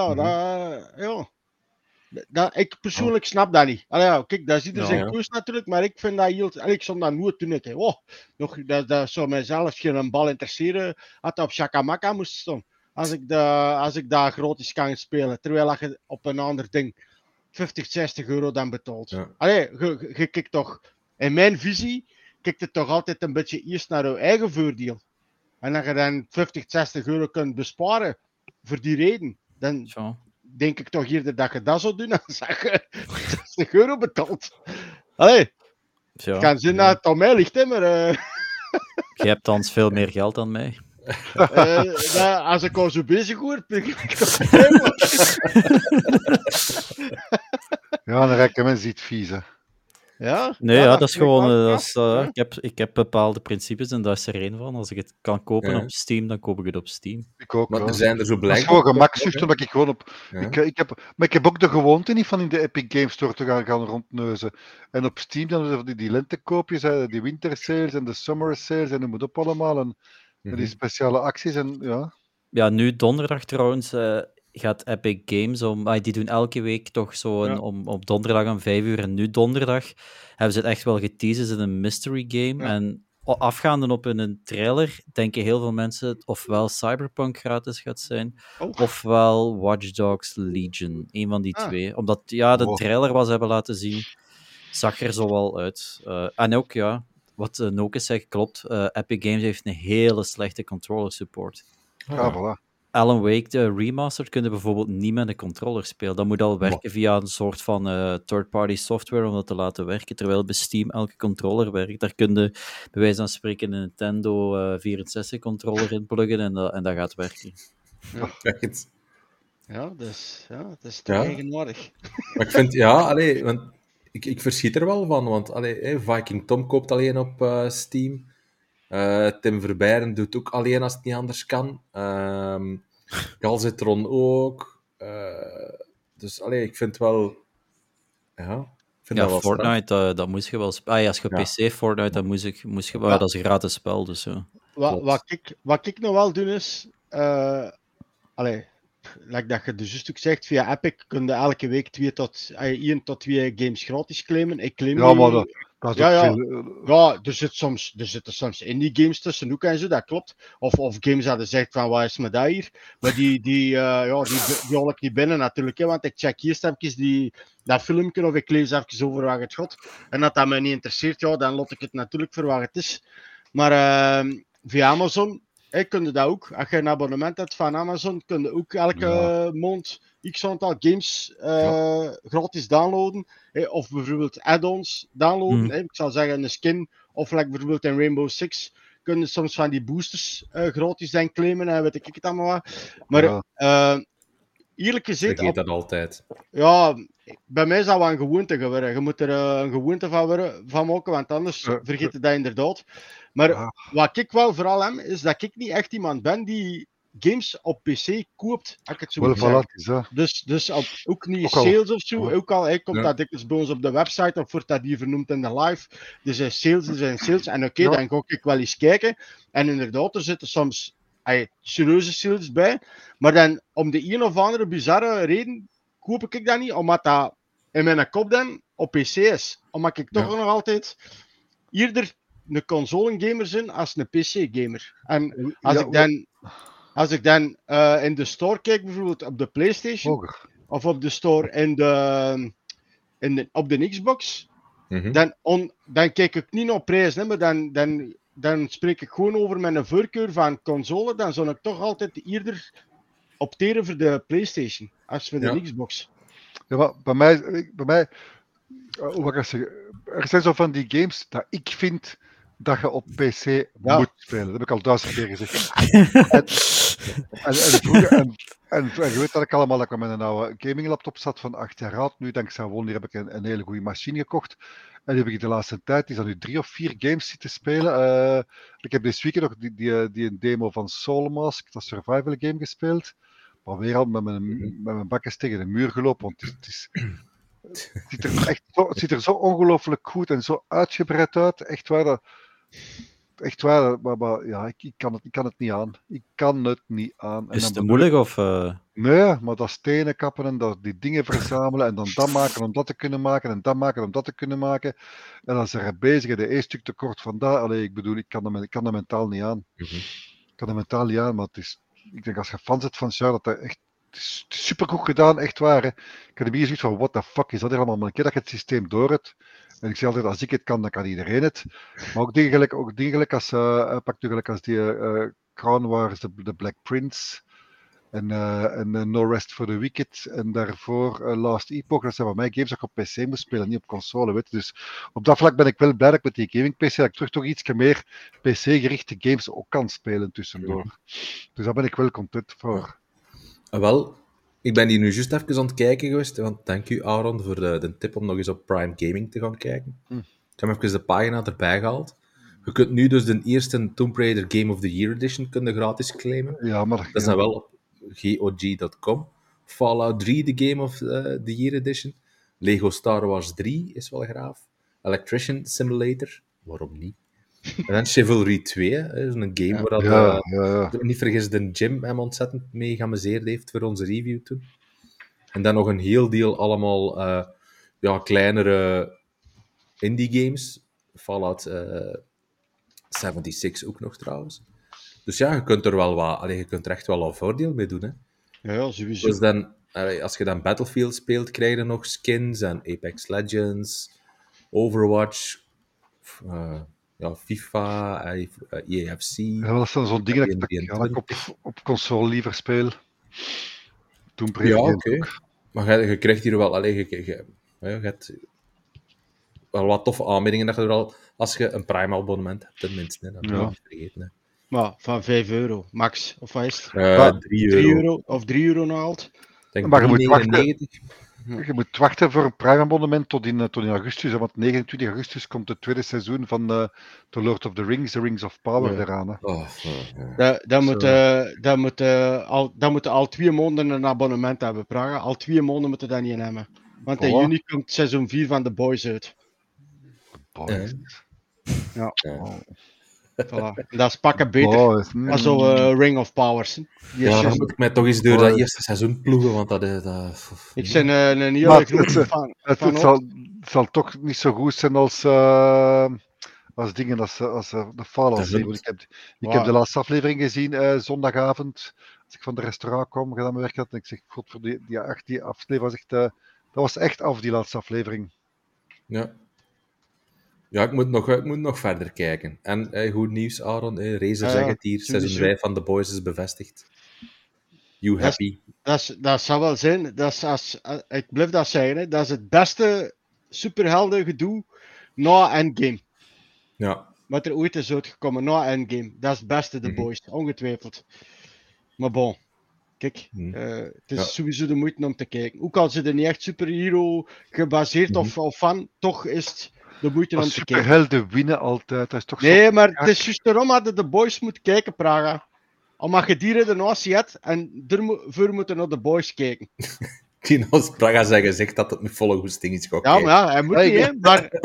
Ik persoonlijk snap dat niet. Kijk, dat is ieder zijn koers natuurlijk, maar ik vind dat heel... ik zou dat nooit doen. Dat zou mijzelf geen bal interesseren, als dat op Shakamaka moest staan. Als ik daar gratis kan spelen, terwijl je op een ander ding €50-60 dan betaalt. Ja. Je kijkt toch... In mijn visie, kijkt het toch altijd een beetje eerst naar je eigen voordeel. En als je dan €50-60 kunt besparen, voor die reden, dan... denk ik toch eerder dat je dat zou doen, dan zeg je €60 betaalt. Het kan zijn dat het aan mij ligt, hè, maar... Je hebt dan veel meer geld dan mij. Als ik al zo bezig word, ben ik toch Ja, dan raken mensen iets vies, hè. Ja? Nee, Ja, ja, dat dat is vind ik gewoon... wel dat is, knap, hè. ik heb bepaalde principes en dat is er één van. Als ik het kan kopen Ja. op Steam, dan koop ik het op Steam. Ik ook, Maar ja. er zijn er zo Dat is blijkbaar... gewoon gemakzucht, omdat ik gewoon op... Ja. Maar ik heb ook de gewoonte niet van in de Epic Games Store te gaan rondneuzen. En op Steam dan die lentekoopjes, die winter sales en de summer sales en noem het op allemaal. En die speciale acties en ja. Ja, nu donderdag trouwens gaat Epic Games die doen elke week toch zo Ja. op donderdag om 5 uur. En nu donderdag hebben ze het echt wel geteased in een mystery game. Ja. En afgaande op een trailer denken heel veel mensen het ofwel Cyberpunk gratis gaat zijn, Oh. ofwel Watch Dogs Legion. Een van die twee. Omdat de Wow. trailer was hebben laten zien, zag er zo wel uit. En ook, ja, wat Noke zegt, klopt. Epic Games heeft een hele slechte controller support. Ja, voilà. Alan Wake, de remastered, kun je bijvoorbeeld niet met een controller spelen. Dat moet al werken via een soort van third-party software om dat te laten werken, terwijl bij Steam elke controller werkt. Daar kun je bij wijze van spreken een Nintendo 64-controller inpluggen en dat gaat werken. Echt. Ja, dat is toch Ja. eigenaardig. Maar ik vind, want ik verschiet er wel van, want Viking Tom koopt alleen op Steam. Tim Verbeiren doet ook alleen als het niet anders kan. Calcitron ook. Dus ik vind wel... Ja, ik vind dat wel straf. Fortnite, dat moest je wel spelen. Als je Ja. PC Fortnite, dan moest je wel. Ja, dat is een gratis spel, dus ja. Wat ik nog wel doe is... like dat je dus juist ook zegt, via Epic kun je elke week 1 tot 2 games gratis claimen. Ik claim Ja, maar die- dat is Ja, ook ja. veel... Ja, er zitten soms indie games tussen ook en zo, dat klopt. Of games dat je zegt van, wat is me dat hier? Maar die hol ik niet binnen natuurlijk, hè, want ik check eerst even dat filmpje of ik lees even over waar het gaat. En dat mij niet interesseert, ja, dan lot ik het natuurlijk voor waar het is. Maar via Amazon kun je dat ook. Als je een abonnement hebt van Amazon, kun je ook elke maand x aantal games gratis downloaden. Of bijvoorbeeld add-ons downloaden. Ik zou zeggen een skin. Of bijvoorbeeld in Rainbow Six kun je soms van die boosters gratis dan claimen. En weet ik het allemaal wat. Maar eerlijk Ik gezegd... vergeet dat altijd. Ja, bij mij is dat wel een gewoonte geworden. Je moet er een gewoonte van maken, want anders vergeet je dat inderdaad. Maar wat ik wel vooral heb, is dat ik niet echt iemand ben die games op PC koopt, als ik het zo moet zeggen. Dus ook niet sales of zo. Ook al komt dat dikwijls bij ons op de website, of wordt dat hier vernoemd in de live. Er zijn sales. En oké, dan ga ik wel eens kijken. En inderdaad, er zitten soms serieuze sales bij. Maar dan, om de een of andere bizarre reden, koop ik dat niet, omdat dat in mijn kop dan op PC is. Omdat ik toch nog altijd eerder een console-gamer ben als een PC-gamer. En als ik dan in de store kijk, bijvoorbeeld op de PlayStation, of op de store op de Xbox, dan kijk ik niet naar prijs, maar dan spreek ik gewoon over mijn voorkeur van console. Dan zou ik toch altijd eerder opteren voor de PlayStation als voor de Xbox. Ja, maar bij mij hoe mag ik zeggen? Er zijn zo van die games dat ik vind dat je op PC moet spelen. Dat heb ik al 1000 keer gezegd. En je weet dat ik allemaal dat ik met een oude gaming laptop zat van 8 jaar oud. Nu dankzij Wonder heb ik een hele goede machine gekocht. En die heb ik de laatste tijd, die zijn nu 3 of 4 games zitten spelen. Ik heb dit weekend nog die een demo van Soulmask, dat survival game, gespeeld. Maar weer al met mijn bakjes tegen de muur gelopen, want het ziet er zo ongelooflijk goed en zo uitgebreid uit. Echt waar, maar ja, ik kan het niet aan. Ik kan het niet aan. Is het te moeilijk of... Nee, maar dat stenen kappen en die dingen verzamelen en dan dat maken om dat te kunnen maken en dat maken om dat te kunnen maken. En dan zijn er bezig, de één stuk tekort van dat. Allee, ik bedoel, ik kan dat mentaal niet aan. Ik kan dat mentaal niet aan, maar het is... Ik denk als je fan zit van Sjouw, dat echt... Het is supergoed gedaan, echt waar. Hè. Ik heb hier zoiets van, what the fuck is dat hier allemaal? Maar een keer dat je het systeem door hebt, en ik zeg altijd, als ik het kan, dan kan iedereen het. Maar ook dingen gelijk als, pak nu gelijk als die Crown Wars, de Black Prince, en No Rest for the Wicked, en daarvoor Last Epoch, dat zijn van mij games dat ik op PC moest spelen, niet op console, weet je. Dus op dat vlak ben ik wel blij dat ik met die gaming PC, dat ik terug toch iets meer PC-gerichte games ook kan spelen tussendoor. Dus daar ben ik wel content voor. Wel, Ik ben hier nu juist even aan het kijken geweest, want dank u Aaron voor de tip om nog eens op Prime Gaming te gaan kijken. Ik heb even de pagina erbij gehaald. Je kunt nu dus de eerste Tomb Raider Game of the Year Edition gratis claimen. Ja, maar... Dat is dan wel op GOG.com. Fallout 3, de Game of the Year Edition. Lego Star Wars 3 is wel graaf. Electrician Simulator, waarom niet? En dan Chivalry 2, is een game waar dat, ik niet vergis, de Jim hem ontzettend mee geamuseerd heeft voor onze review toen. En dan nog een heel deel allemaal kleinere indie games. Fallout 76 ook nog trouwens. Dus ja, je kunt er wel je kunt er echt wel een voordeel mee doen. Hè. Ja, sowieso. Dus dan, als je dan Battlefield speelt, krijg je nog skins en Apex Legends, Overwatch, FIFA, EAFC. Ja, dat zijn zo'n dingen dat ik op console liever speel. Toen Ja, oké. Maar je krijgt hier wel... je hebt wel wat toffe aanbiedingen dat je er al... Als je een Prime-abonnement hebt, tenminste. Dat moet je niet vergeten. Hè. Maar van €5, max. Of wat is het? 3 euro. Of €3 nog altijd. Maar je moet wachten voor een Prime-abonnement tot in augustus. Want 29 augustus komt het tweede seizoen van The Lord of the Rings, The Rings of Power eraan. Dan moeten al 2 maanden een abonnement hebben, Praga. Al 2 maanden moeten dat niet hebben. Want in juni komt seizoen 4 van The Boys uit. Ja. Voilà. Dat is pakken beter. Maar zo Ring of Powers. Dan moet ik mij toch eens door dat eerste seizoen ploegen, want dat... Ik ben een heel grote fan. Het zal toch niet zo goed zijn als dingen als de Fallout-serie. Ik heb de laatste aflevering gezien zondagavond. Als ik van de restaurant kwam, gedaan mijn werk had, en ik zeg, god, voor die aflevering was echt... dat was echt af, die laatste aflevering. Ja. Ja, ik moet nog verder kijken. En goed nieuws, Aaron. Razer zegt het hier. Seizoen 5 van The Boys is bevestigd. You happy? Dat zou wel zijn. Ik blijf dat zeggen. Hè. Dat is het beste superhelden gedoe na Endgame. Ja. Wat er ooit is uitgekomen na Endgame. Dat is het beste, The Boys. Ongetwijfeld. Maar bon. Kijk, het is sowieso de moeite om te kijken. Ook al ze er niet echt superhero gebaseerd of van, toch is het de moeite om te kijken. Superhelden winnen altijd. Dat is toch maar het is juist daarom dat The Boys moet kijken, Praga. Omdat je die redenatie hebt en ervoor moeten naar The Boys kijken. Die als Praga zijn gezegd dat het met volle goesting is gaan kijken. Maar hij moet niet, hè.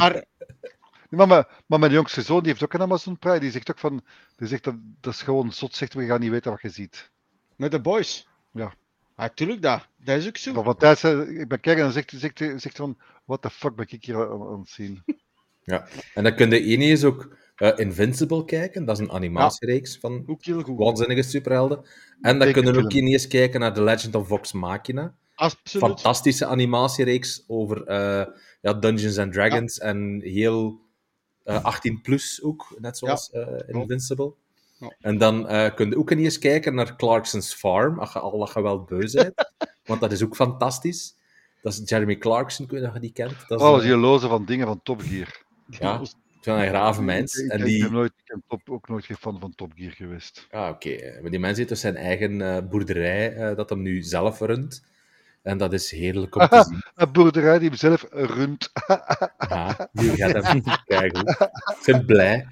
Maar mijn jongste zoon die heeft ook een Amazon Prime. Die zegt ook van... Die zegt dat is gewoon zot. Zegt, we gaan niet weten wat je ziet. Met The Boys? Ja. Natuurlijk dat. Dat is ook zo. Maar van tijd, ik ben kijken en dan zegt van... What the fuck ben ik hier aan het zien? Ja. En dan kun je eens ook Invincible kijken. Dat is een animatiereeks van waanzinnige superhelden. En dan kun je ook eens kijken naar The Legend of Vox Machina. Absoluut. Fantastische animatiereeks over Dungeons and Dragons en heel 18 plus ook, net zoals Invincible. Ja. En dan kun je ook eens kijken naar Clarkson's Farm, als je wel beu bent. Want dat is ook fantastisch. Dat is Jeremy Clarkson, ik weet niet of je die kent. Dat is die loze van dingen van Top Gear. Ja, van een grave mens. Ik ben ook nooit geen fan van Top Gear geweest. Ah, oké. Maar die mens heeft dus zijn eigen boerderij dat hem nu zelf runt. En dat is heerlijk om te zien. Een boerderij die hem zelf runt. Nu gaat hem kijken. Ik ben blij.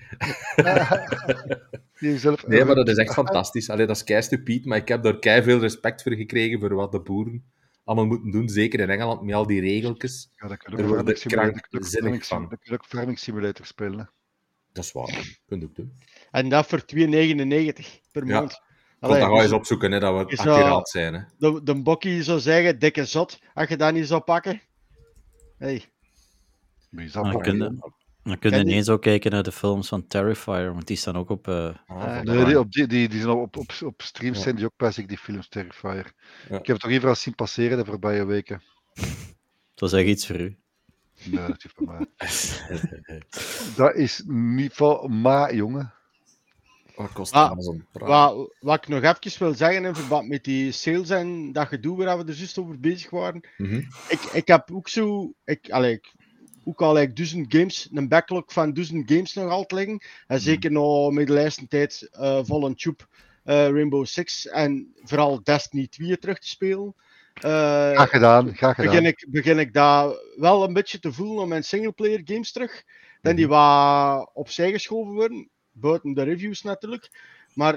Nee, maar dat is echt fantastisch. Allee, dat is kei stupid, maar ik heb daar kei veel respect voor gekregen voor wat de boeren allemaal moeten doen. Zeker in Engeland, met al die regeltjes. Ja, dat kun je ook Farming Simulator spelen. Hè. Dat is waar. Dat kun je ook doen. En dat voor €2,99 per maand. Dat ga je eens opzoeken, hè, dat we accuraat zijn. Hè. De bokkie zou zeggen, dikke zot, als je dat niet zou pakken. Hey. Dan kun je ineens ook kijken naar de films van Terrifier, want die staan ook op... die zijn op streams zijn die ook pas die films Terrifier. Ja. Ik heb het toch even al zien passeren de voorbije weken. Dat is echt iets voor u. Nee, dat is voor mij. Dat is niet van mij, jongen. Wat kost Amazon Prime? Wat ik nog even wil zeggen in verband met die sales en dat gedoe waar we er juist over bezig waren. Ik heb ook zo... Ook al 1000 games, een backlog van 1000 games nog altijd liggen. En zeker nog met de laatste tijd vol een tube Rainbow Six en vooral Destiny 2 terug te spelen. Graag gedaan. begin ik daar wel een beetje te voelen op mijn singleplayer games terug. Dan die wat opzij geschoven worden, buiten de reviews natuurlijk. Maar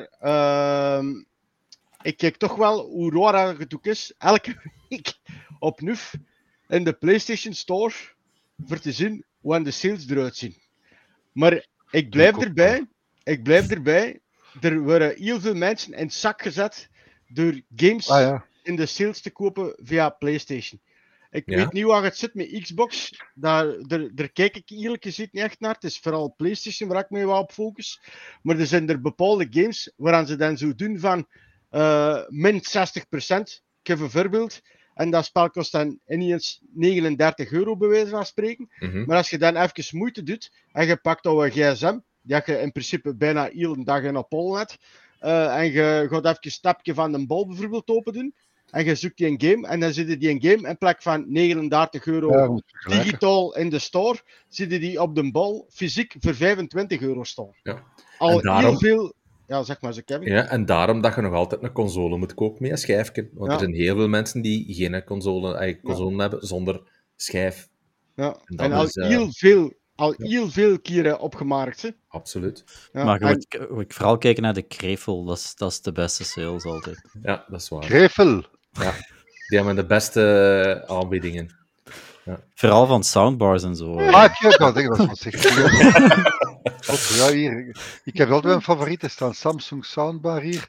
ik kijk toch wel hoe raar het ook is, elke week opnieuw in de PlayStation Store voor te zien hoe de sales eruit zien. Maar ik blijf erbij. Er worden heel veel mensen in het zak gezet door games in de sales te kopen via PlayStation. Ik weet niet hoe het zit met Xbox. Daar kijk ik eerlijk gezegd niet echt naar. Het is vooral PlayStation waar ik me wel op focus. Maar er zijn er bepaalde games waaraan ze dan zo doen van min 60%. Ik geef een voorbeeld. En dat spel kost dan ineens €39 bij wijze van spreken. Maar als je dan even moeite doet en je pakt al een gsm, dat je in principe bijna iedere dag in een pol hebt, en je gaat even een stapje van een bal bijvoorbeeld open doen, en je zoekt die een game, en dan zit je die een game in plek van €39 digitaal in de store, zit je die op de bal fysiek voor €25 staan. Ja. Al heel veel... Ja, zeg maar zo, Kevin. Ja, en daarom dat je nog altijd een console moet kopen met een schijfje. Want er zijn heel veel mensen die geen console hebben zonder schijf. Ja, en al heel veel keren opgemarkt. Hè? Absoluut. Ja, maar je moet vooral kijken naar de krevel. Dat is de beste sales altijd. Ja, dat is waar. Krevel! Ja, die hebben de beste aanbiedingen. Ja. Vooral van soundbars en zo. Ik denk dat is wat zegt. Ja, hier. Ik heb altijd mijn favoriete staan. Samsung Soundbar hier.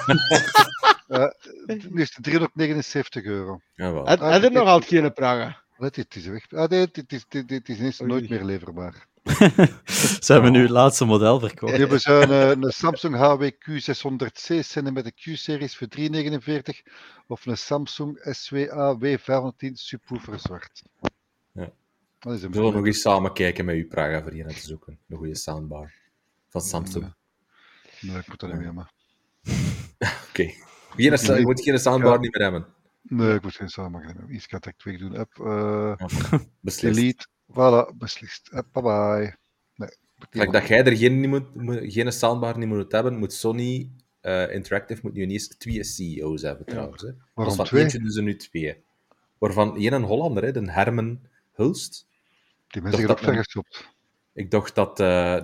Nu is het €379. Jawel. Heb je nog altijd geen Praga? Het is weg. Dit is nooit meer leverbaar. Ze hebben nu het laatste model verkocht. Die hebben een Samsung HW-Q600C Cinematic Q-series voor €349 of een Samsung SWA W510 subwoofer zwart. Ja. Dat is We zullen nog eens samen kijken met uw Praga voor je te zoeken. Een goede soundbar van Samsung. Nee, ik moet dat niet meer hebben. Oké. Je moet geen soundbar niet meer hebben. Nee, ik moet geen soundbar hebben. Iets kan ik twee doen. Beslist. Delete. Voilà, beslist. Bye bye. Nee, dat jij er geen soundbar niet moet hebben, moet Sony Interactive moet nu ineens 2 CEO's hebben trouwens. Hè. Waarom van 2? Eentje doen ze nu 2. Waarvan één een Hollander, hè, de Herman Hulst. Die mensen zijn ook ver gestopt. Ik dacht dat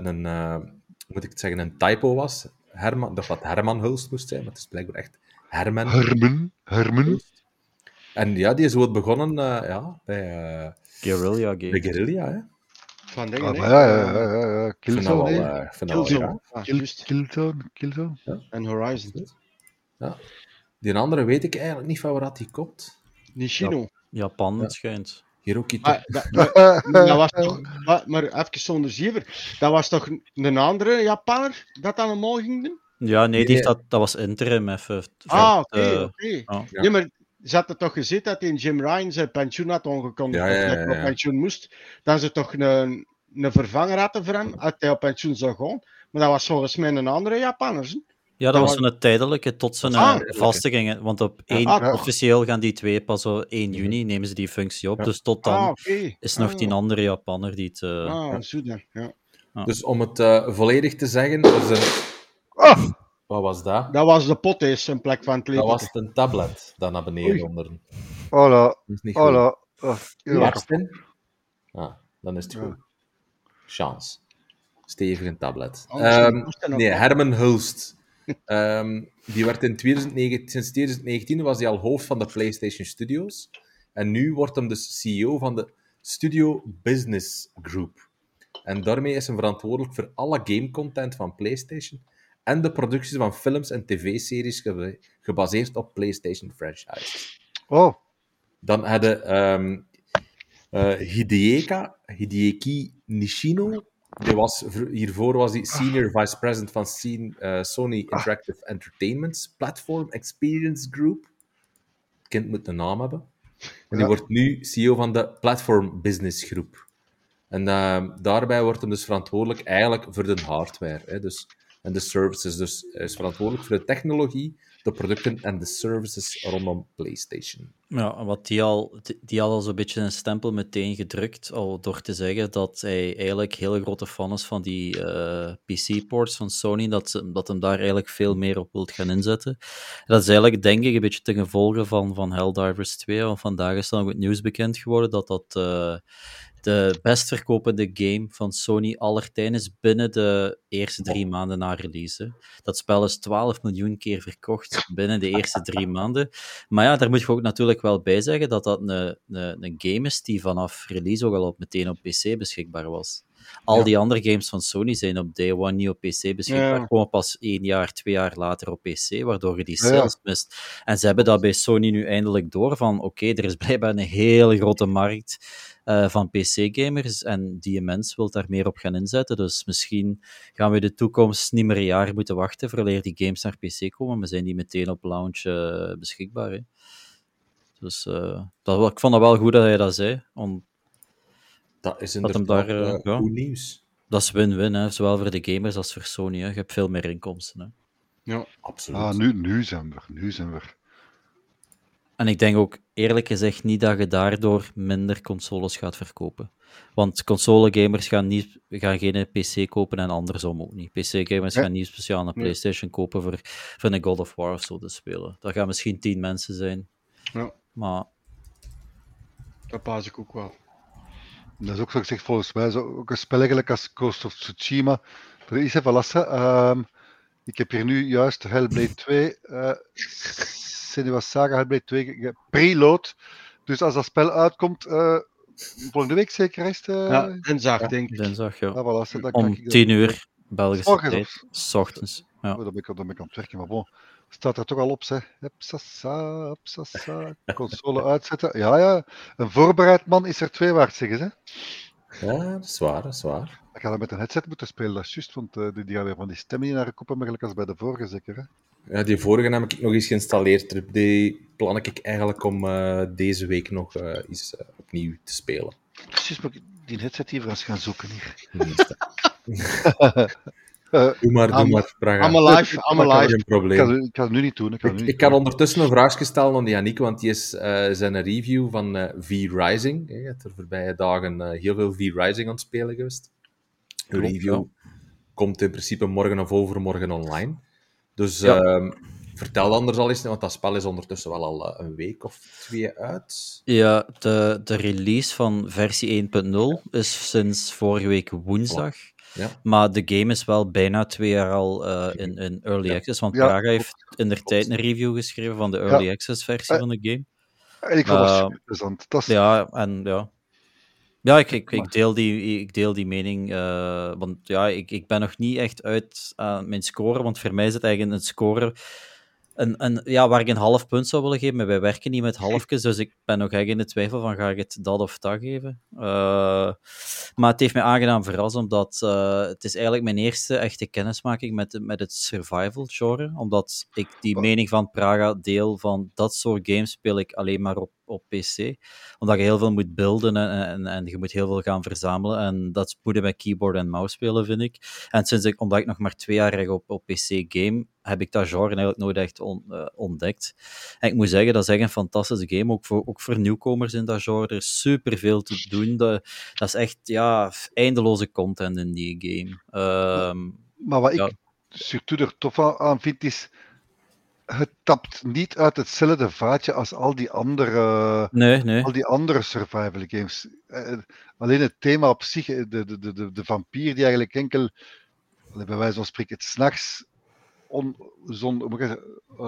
een typo was. Ik dacht dat Herman Hulst moest zijn, maar het is blijkbaar echt Herman. Hulst. En ja, die is ooit begonnen bij Guerrilla Games. Bij Guerrilla, hè. Van dingen, ja. Killzone. Killzone. Ja. En Horizon. Ja. Die andere weet ik eigenlijk niet van waar die komt. Nishino. Japan, het schijnt. Hiroki. Dat was toch... Maar even zonder zever. Dat was toch een andere Japaner dat aan de mol ging doen? Ja, nee, dat was interim even. Oké. Ja. Nee, maar ze hadden toch gezien dat in Jim Ryan zijn pensioen had aangekondigd. Dat hij op pensioen moest. Dan ze toch een vervanger hadden voor hem, als hij op pensioen zou gaan. Maar dat was volgens mij een andere Japaner. Hè? Ja, dat was een tijdelijke tot ze vaste gingen. Want officieel gaan die twee pas zo 1 juni nemen ze die functie op. Dus tot dan is nog die andere Japaner die het... zo dan. Ja. Dus om het volledig te zeggen, wat was dat? Dat was de pottees in plek van het Dat was een tablet dat naar beneden onder. Hola. Dan is het goed. Chance. Stevige tablet. Nee, Herman Hulst. Die werd sinds 2019 was hij al hoofd van de PlayStation Studios. En nu wordt hem dus CEO van de Studio Business Group. En daarmee is hij verantwoordelijk voor alle gamecontent van PlayStation en de producties van films en tv-series gebaseerd op PlayStation franchises. Dan hadden Hideki Nishino. Hiervoor was hij Senior Vice President van Sony Interactive Entertainment's Platform Experience Group. Het kind moet een naam hebben. En die wordt nu CEO van de Platform Business Group. En daarbij wordt hem dus verantwoordelijk eigenlijk voor de hardware. Hè, en de services. Dus hij is verantwoordelijk voor de technologie, de producten en de services rondom PlayStation. Ja, wat die had al zo'n beetje een stempel meteen gedrukt, al door te zeggen dat hij eigenlijk heel grote fan is van die PC-ports van Sony, dat hem daar eigenlijk veel meer op wilt gaan inzetten. Dat is eigenlijk, denk ik, een beetje ten gevolge van Helldivers 2, want vandaag is dan ook het nieuws bekend geworden dat de best verkopende game van Sony aller tijden is binnen de eerste 3 maanden na release. Hè. Dat spel is 12 miljoen keer verkocht binnen de eerste 3 maanden. Maar ja, daar moet je ook natuurlijk wel bij zeggen dat dat een game is die vanaf release ook al meteen op PC beschikbaar was. Al die andere games van Sony zijn op day one niet op PC beschikbaar, komen pas 1 jaar, 2 jaar later op PC, waardoor je die sales mist. En ze hebben dat bij Sony nu eindelijk door van, oké, er is blijkbaar een hele grote markt van PC-gamers en die mens wil daar meer op gaan inzetten. Dus misschien gaan we in de toekomst niet meer een jaar moeten wachten voordat die games naar PC komen, maar zijn die meteen op launch beschikbaar. Hè. Dus ik vond dat wel goed dat hij dat zei. Dat is Dat hem inderdaad goed nieuws. Dat is win-win, hè. Zowel voor de gamers als voor Sony. Hè. Je hebt veel meer inkomsten. Hè. Ja, absoluut. Nu zijn we. En ik denk ook, eerlijk gezegd, niet dat je daardoor minder consoles gaat verkopen. Want console-gamers gaan geen PC kopen en andersom ook niet. PC-gamers gaan niet speciaal een PlayStation kopen voor een God of War of zo te spelen. Dat gaan misschien 10 mensen zijn. Ja. Maar... dat pas ik ook wel. Dat is ook zo gezegd, volgens mij ook een spel eigenlijk als Ghost of Tsushima. Er is even lastig. Ik heb hier nu juist Hellblade 2, Senua's Saga Hellblade 2 preload. Dus als dat spel uitkomt, volgende week zeker is het? Dinsdag, denk ik. Dinsdag, ja. Voilà, om 10 uur Belgische tijd. 's ochtends. Ja. Dan ben ik aan het werken, maar bon. Staat er toch al op, zeg. Console uitzetten. Ja. Een voorbereid man is er 2 waard, zeggen ze. Ja, dat is waar. Ik ga dat met een headset moeten spelen, dat is juist, want die gaan weer van die stemmen in naar de kop hebben, gelijk als bij de vorige zeker. Hè? Ja, die vorige heb ik nog eens geïnstalleerd. Die plan ik eigenlijk om deze week nog eens opnieuw te spelen. Precies, maar die headset hier eens gaan zoeken hier. Doe maar, Praga. Allemaal live. Geen probleem. Ik ga het nu niet doen. Ik kan ondertussen een vraagje stellen aan Yannick, want die is zijn review van V-Rising. Je hebt er voorbije dagen heel veel V-Rising aan het spelen geweest. De review komt in principe morgen of overmorgen online. Dus vertel anders al eens, want dat spel is ondertussen wel al een week of 2 uit. Ja, de release van versie 1.0 is sinds vorige week woensdag. Ja. Maar de game is wel bijna 2 jaar al in early access. Want Praga heeft indertijd een review geschreven van de early access versie van de game. Ik vond dat super interessant. Ja, ik deel die mening. Want ja, ik ben nog niet echt uit aan mijn score. Want voor mij is het eigenlijk een score waar ik een half punt zou willen geven. Maar wij werken niet met halfjes. Dus ik ben nog eigenlijk in de twijfel van ga ik het dat of dat geven. Maar het heeft mij aangenaam verrast. Omdat het is eigenlijk mijn eerste echte kennismaking met het survival genre. Omdat ik die mening van Praga deel van dat soort games speel ik alleen maar op PC. Omdat je heel veel moet builden en je moet heel veel gaan verzamelen. En dat moet je met keyboard en mouse spelen, vind ik. En omdat ik nog maar 2 jaar op PC game, heb ik dat genre eigenlijk nooit echt ontdekt. En ik moet zeggen, dat is echt een fantastische game. Ook voor nieuwkomers in dat genre. Er is superveel te doen. Dat is echt eindeloze content in die game. Maar wat ik surtout er tof aan vind, is het tapt niet uit hetzelfde vaatje als al die andere, nee. Al die andere survival games. Alleen het thema op zich, de vampier die eigenlijk enkel, bij wijze van spreken, het 's nachts zonder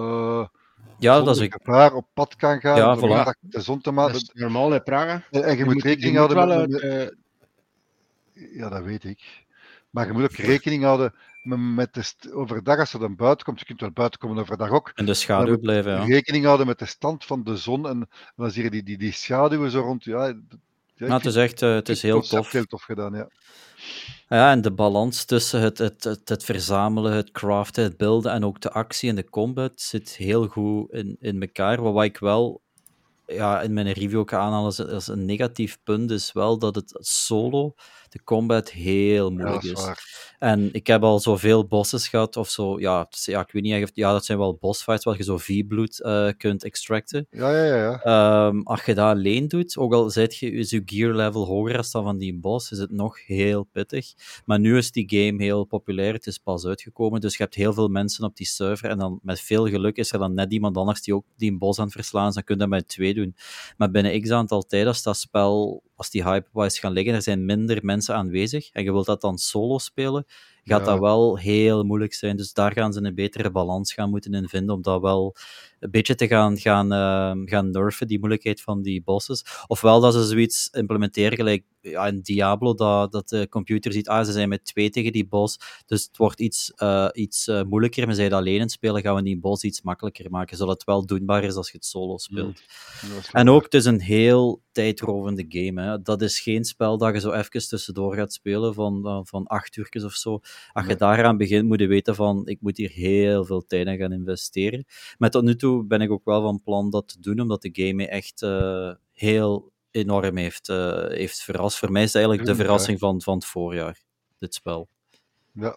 gevaar op pad kan gaan. Ja, voilà. De zon te maken. Dat is normaal in Praga. En je moet rekening houden met... Ja, dat weet ik. Maar je moet ook rekening houden met overdag, als je dan buiten komt, je kunt wel buiten komen overdag ook. En de schaduw blijven, ja. Rekening houden met de stand van de zon en dan zie je die schaduwen zo rond. Het is echt het is heel tof. Heel tof gedaan, ja. Ja, en de balans tussen het verzamelen, het craften, het beelden en ook de actie en de combat zit heel goed in elkaar. Wat ik wel in mijn review ook aanhalen als een negatief punt is wel dat het solo, de combat heel Ja, moeilijk dat is is. waar. En ik heb al zoveel bosses gehad, of zo, ik weet niet echt, dat zijn wel bossfights waar je zo V-bloed kunt extracten. Ja. Als je dat alleen doet, ook al is je gear level hoger als dat van die boss, is het nog heel pittig. Maar nu is die game heel populair, het is pas uitgekomen, dus je hebt heel veel mensen op die server en dan met veel geluk is er dan net iemand anders die ook die een boss aan het verslaan is, dan kun je dat met 2 doen. Maar binnen x aantal tijd, als dat spel, als die hype is gaan liggen, er zijn minder mensen aanwezig en je wilt dat dan solo spelen, gaat dat wel heel moeilijk zijn. Dus daar gaan ze een betere balans gaan moeten in vinden, om dat wel een beetje te gaan nerfen, die moeilijkheid van die bosses. Ofwel dat ze zoiets implementeren, gelijk in Diablo, dat de computer ziet, ze zijn met 2 tegen die boss, dus het wordt iets moeilijker, maar zij dat alleen in het spelen, gaan we die boss iets makkelijker maken, zodat het wel doenbaar is als je het solo speelt. En ook, het is een heel tijdrovende game. Hè. Dat is geen spel dat je zo even tussendoor gaat spelen van 8 uurtjes of zo. Als je daaraan begint, moet je weten van, ik moet hier heel veel tijd in gaan investeren. Maar tot nu toe ben ik ook wel van plan dat te doen, omdat de game me echt heel enorm heeft verrast. Voor mij is het eigenlijk de verrassing van het voorjaar, dit spel. Ja,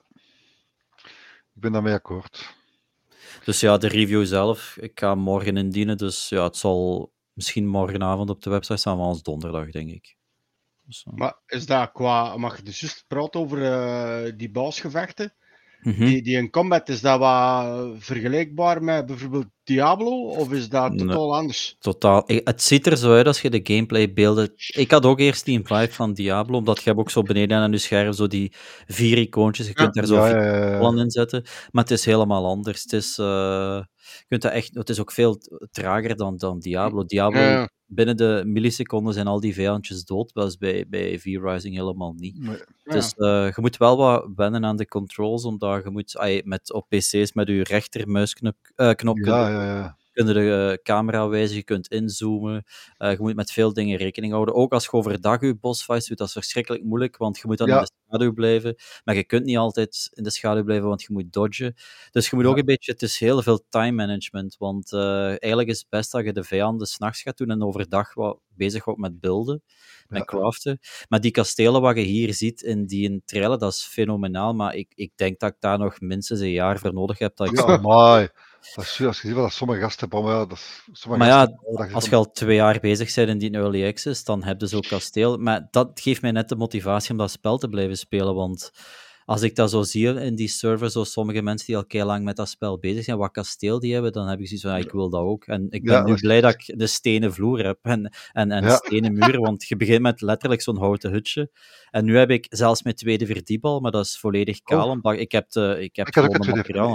ik ben daarmee akkoord. Dus ja, de review zelf, ik ga hem morgen indienen, dus ja, het zal misschien morgenavond op de website staan, maar als donderdag, denk ik. Dus, Maar is dat mag je dus juist praten over die baasgevechten? Mhm. Die in combat, is dat wat vergelijkbaar met bijvoorbeeld Diablo, of is dat Nee. totaal anders? Totaal. Het ziet er zo uit als je de gameplaybeelden... Ik had ook eerst die vibe van Diablo, omdat je hebt ook zo beneden aan je scherm zo die 4 icoontjes, je kunt daar zo 4 ballen in zetten, maar het is helemaal anders. Het is, je kunt dat echt, het is ook veel trager dan Diablo. Diablo, binnen de milliseconden zijn al die vijandjes dood, was bij V-Rising helemaal niet. Nee. Dus je moet wel wat wennen aan de controls, omdat je moet op PC's met je rechtermuisknop kun je de camera wijzigen, je kunt inzoomen, je moet met veel dingen rekening houden. Ook als je overdag je bossfights doet, dat is verschrikkelijk moeilijk, want je moet dan in de schaduw blijven, maar je kunt niet altijd in de schaduw blijven, want je moet dodgen. Dus je moet ook een beetje, het is heel veel time management, want eigenlijk is het best dat je de vijanden 's nachts gaat doen en overdag wat bezig wordt met builden, met craften. Maar die kastelen wat je hier ziet in die trailer, dat is fenomenaal, maar ik denk dat ik daar nog minstens een jaar voor nodig heb. Mooi. Als je ziet wat sommige gasten hebben, als je al 2 jaar bezig bent in die early access, dan heb je zo'n kasteel. Maar dat geeft mij net de motivatie om dat spel te blijven spelen, want als ik dat zo zie in die servers, zo sommige mensen die al kei lang met dat spel bezig zijn, wat kasteel die hebben, dan heb ik zoiets van, ik wil dat ook. En ik ben nu blij dat ik de stenen vloer heb en stenen muren, want je begint met letterlijk zo'n houten hutje. En nu heb ik zelfs mijn tweede verdiep al, maar dat is volledig kaal, omdat ik heb gewoon de materiaal.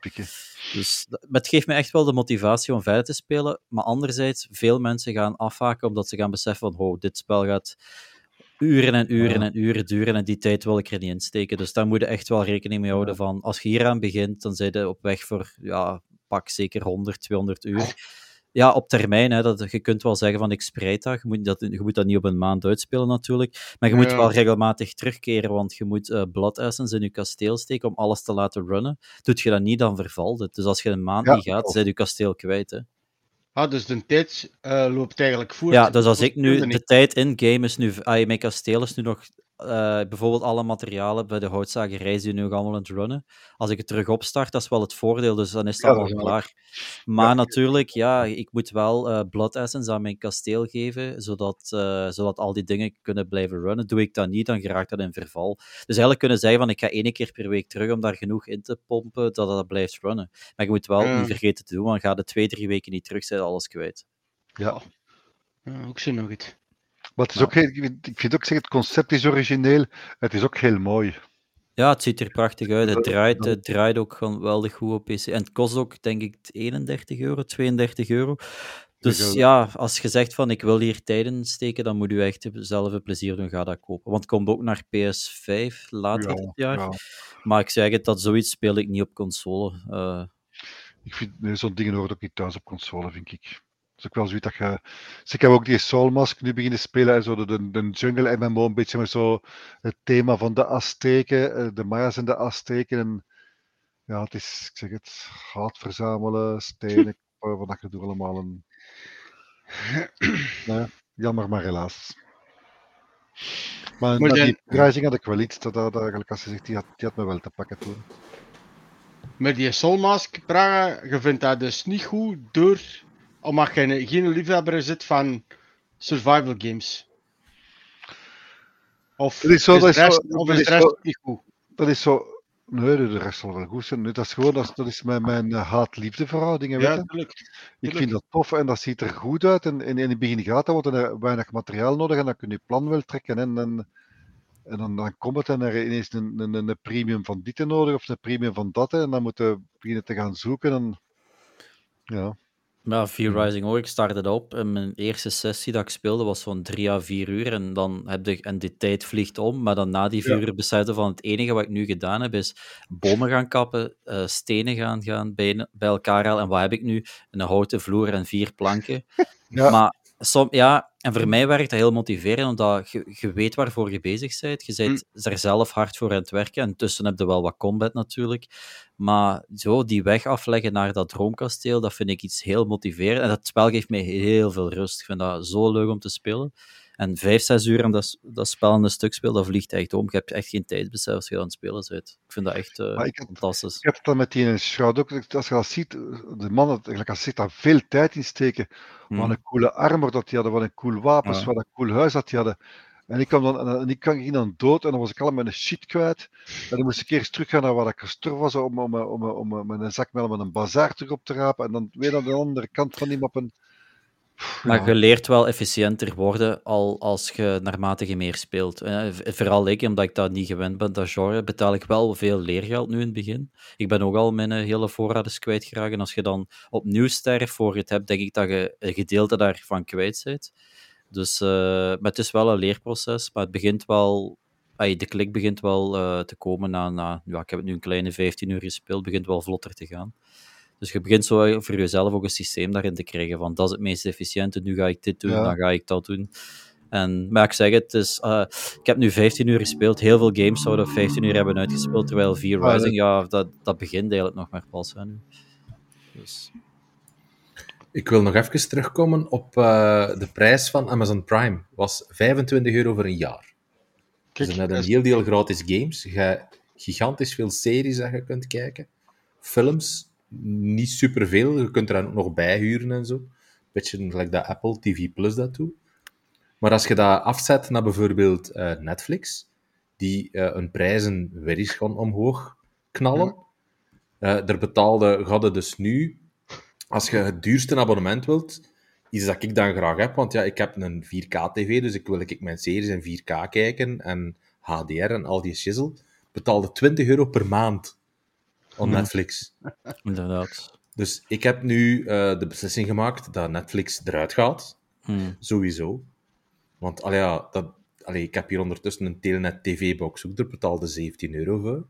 Dus het geeft me echt wel de motivatie om verder te spelen, maar anderzijds, veel mensen gaan afhaken omdat ze gaan beseffen van, dit spel gaat uren en uren duren en die tijd wil ik er niet in steken. Dus daar moet je echt wel rekening mee houden van, als je hieraan begint, dan zijn je op weg voor, pak zeker 100, 200 uur. Ja, op termijn, hè, je kunt wel zeggen van ik spreid dat. Je moet dat niet op een maand uitspelen natuurlijk, maar je moet wel regelmatig terugkeren, want je moet Blood Essence in je kasteel steken om alles te laten runnen. Doet je dat niet, dan vervalt het. Dus als je een maand niet gaat, zijn je kasteel kwijt. Hè. Dus de tijd loopt eigenlijk voort. Ja, dus als ik nu... De tijd in-game is nu... mijn kasteel is nu nog... bijvoorbeeld alle materialen bij de houtzagerij die nu nog allemaal aan het runnen. Als ik het terug opstart, dat is wel het voordeel, dus dan is het allemaal klaar. Maar natuurlijk, ik moet wel Blood Essence aan mijn kasteel geven, zodat al die dingen kunnen blijven runnen. Doe ik dat niet, dan geraakt dat in verval. Dus eigenlijk kunnen zeggen van, ik ga 1 keer per week terug om daar genoeg in te pompen, dat blijft runnen. Maar je moet wel niet vergeten te doen, want ga de 2-3 weken niet terug, zijn alles kwijt. Ja. Ook zo nog iets. Maar het is ook ik vind ook, het concept is origineel, het is ook heel mooi. Ja, het ziet er prachtig uit. Het draait ook geweldig goed op PC. En het kost ook, denk ik, €31, €32. Dus als je zegt van ik wil hier tijd in steken, dan moet je echt zelf een plezier doen, ga dat kopen. Want het komt ook naar PS5 later dit jaar. Ja. Maar ik zeg het, dat zoiets speel ik niet op console. Ik vind zo'n dingen hoort ook niet thuis op console, vind ik. Dat is ook wel zoiets dat je... Dus ik heb ook die Soulmask nu beginnen spelen, en zo de jungle MMO, een beetje met zo het thema van de Azteken, de Maya's en de Azteken. En ja, het is, ik zeg het, hout verzamelen, stenen, wat dat je doet allemaal. En... jammer, maar helaas. Maar die Rising had ik wel iets, dat eigenlijk als je zegt, die had me wel te pakken toen. Maar die Soulmask, Praga, je vindt dat dus niet goed omdat je geen liefhebber zit van survival games. Of is de rest niet goed? Dat is zo... Nee, de rest zal wel goed zijn. Dat is gewoon dat is mijn haat-liefde verhoudingen. Ja, ik vind dat tof en dat ziet er goed uit. En in het begin gaat dat, want er weinig materiaal nodig en dan kun je plan wel trekken. En dan komt het en er ineens een premium van dit nodig of een premium van dat. En dan moeten we beginnen te gaan zoeken. En, ja. Ja, Fear Rising ook. Ik startte op en mijn eerste sessie dat ik speelde was zo'n 3 à 4 uur. En dan en die tijd vliegt om. Maar dan na die 4 uur besluiten van het enige wat ik nu gedaan heb, is bomen gaan kappen, stenen gaan bij elkaar halen. En wat heb ik nu? Een houten vloer en 4 planken. Maar en voor mij werkt dat heel motiverend, omdat je weet waarvoor je bezig bent. Je bent er zelf hard voor aan het werken. En intussen heb je wel wat combat natuurlijk. Maar zo die weg afleggen naar dat droomkasteel, dat vind ik iets heel motiverend. En dat spel geeft mij heel veel rust. Ik vind dat zo leuk om te spelen. En 5-6 uur aan dat spel in een stuk spelen, dat vliegt echt om. Je hebt echt geen tijdsbesef als je aan het spelen bent. Ik vind dat echt fantastisch. Ik heb het dan met die Shroud ook. Als je dat ziet, de mannen, als zit daar veel tijd in steken. Wat een coole armor dat die hadden, wat een cool wapens, wat een cool huis dat die hadden. En ik ging dan dood en dan was ik allemaal mijn shit kwijt. En dan moest ik eerst teruggaan naar waar ik gestorven was om mijn zak met een bazaar terug op te rapen. En dan weer aan de andere kant van die mappen. Maar je leert wel efficiënter worden als je naarmate je meer speelt. Vooral ik, omdat ik dat niet gewend ben, dat genre, betaal ik wel veel leergeld nu in het begin. Ik ben ook al mijn hele voorraden kwijtgeraakt. En als je dan opnieuw sterft voor je het hebt, denk ik dat je een gedeelte daarvan kwijt bent. Dus, maar het is wel een leerproces, maar het begint wel... de klik begint wel te komen na ik heb het nu een kleine 15 uur gespeeld, begint wel vlotter te gaan. Dus je begint zo voor jezelf ook een systeem daarin te krijgen van dat is het meest efficiënte, nu ga ik dit doen, dan ga ik dat doen. Maar ik zeg het, ik heb nu 15 uur gespeeld, heel veel games zouden 15 uur hebben uitgespeeld, terwijl Fear Rising, dat begint eigenlijk nog maar pas. Hè, nu. Dus... Ik wil nog even terugkomen op de prijs van Amazon Prime. Was €25 voor een jaar. Dus er zijn een heel deel gratis games. Gigantisch veel series dat je kunt kijken. Films, niet superveel. Je kunt er ook nog bij huren en zo. Beetje gelijk dat Apple TV Plus dat doet. Maar als je dat afzet naar bijvoorbeeld Netflix, die hun prijzen weer eens gaan omhoog knallen. Daar gaat het dus nu... Als je het duurste abonnement wilt, iets dat ik dan graag heb, want ik heb een 4K-tv, dus wil ik mijn series in 4K kijken en HDR en al die shizzle, betaalde €20 per maand op Netflix. Inderdaad. Dus ik heb nu de beslissing gemaakt dat Netflix eruit gaat. Sowieso. Want ik heb hier ondertussen een Telenet TV-box ook, daar betaalde €17 voor.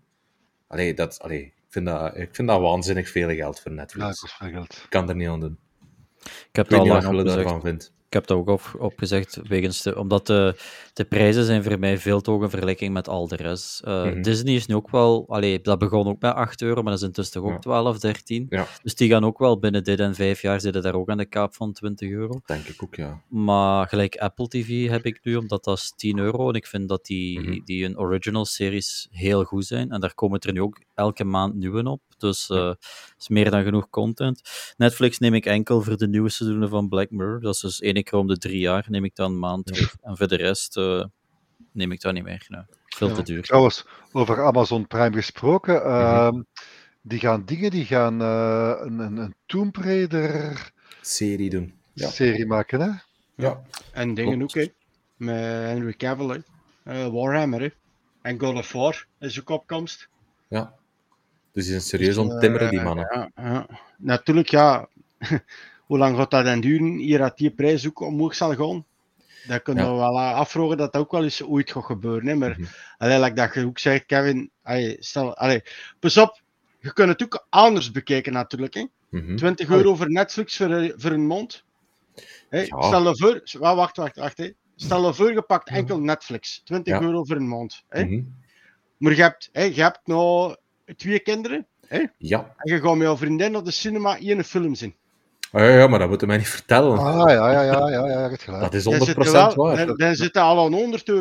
Ik vind dat waanzinnig veel geld voor Netflix. Ja, dat is veel geld. Ik kan er niet aan doen. Ik heb het al lang opgezegd. daarvan vindt. Ik heb dat ook opgezegd, omdat de prijzen zijn voor mij veel te hoog in vergelijking met al de rest. Disney is nu ook wel... dat begon ook met €8, maar dat is intussen toch ook 12, 13. Ja. Dus die gaan ook wel binnen dit en 5 jaar zitten daar ook aan de kaap van €20. Denk ik ook, ja. Maar gelijk Apple TV heb ik nu, omdat dat is €10. En ik vind dat die hun original series heel goed zijn. En daar komen er nu ook elke maand nieuwe op. Dus is meer dan genoeg content. Netflix neem ik enkel voor de nieuwe seizoenen van Black Mirror. Dat is dus 1 keer om de 3 jaar neem ik dan een maand terug. En voor de rest neem ik dat niet meer. Nou, veel te duur. Trouwens, over Amazon Prime gesproken. Die gaan een Tomb Raider serie doen. Serie maken, hè? Ja. En dingen ook, hè. Met Henry Cavill, hè. Warhammer, hè. En God of War is ook opkomst. Ja. Dus die zijn serieus onttimmeren, die mannen. Ja. Natuurlijk, ja. Hoe lang gaat dat dan duren? Hier dat die prijs ook omhoog zal gaan. Dat kunnen we wel afvragen dat ook wel eens ooit gaat gebeuren. Hè? Maar like dat je ook zegt, Kevin, pas op, je kunt het ook anders bekijken natuurlijk. Hè? €20 voor Netflix voor een maand. Hey, Ja. Stel je voor, wacht. Hè? Stel je voor, je pakt enkel Netflix. €20 voor een maand. Hè? Maar je hebt nou 2 kinderen. Hè? Ja. En je gaat met je vriendin naar de cinema 1 film zien. Ja, maar dat moet je mij niet vertellen. Ja, het gelijk. Dat is Dan 100% waar. Dan zit het al aan €100, hè?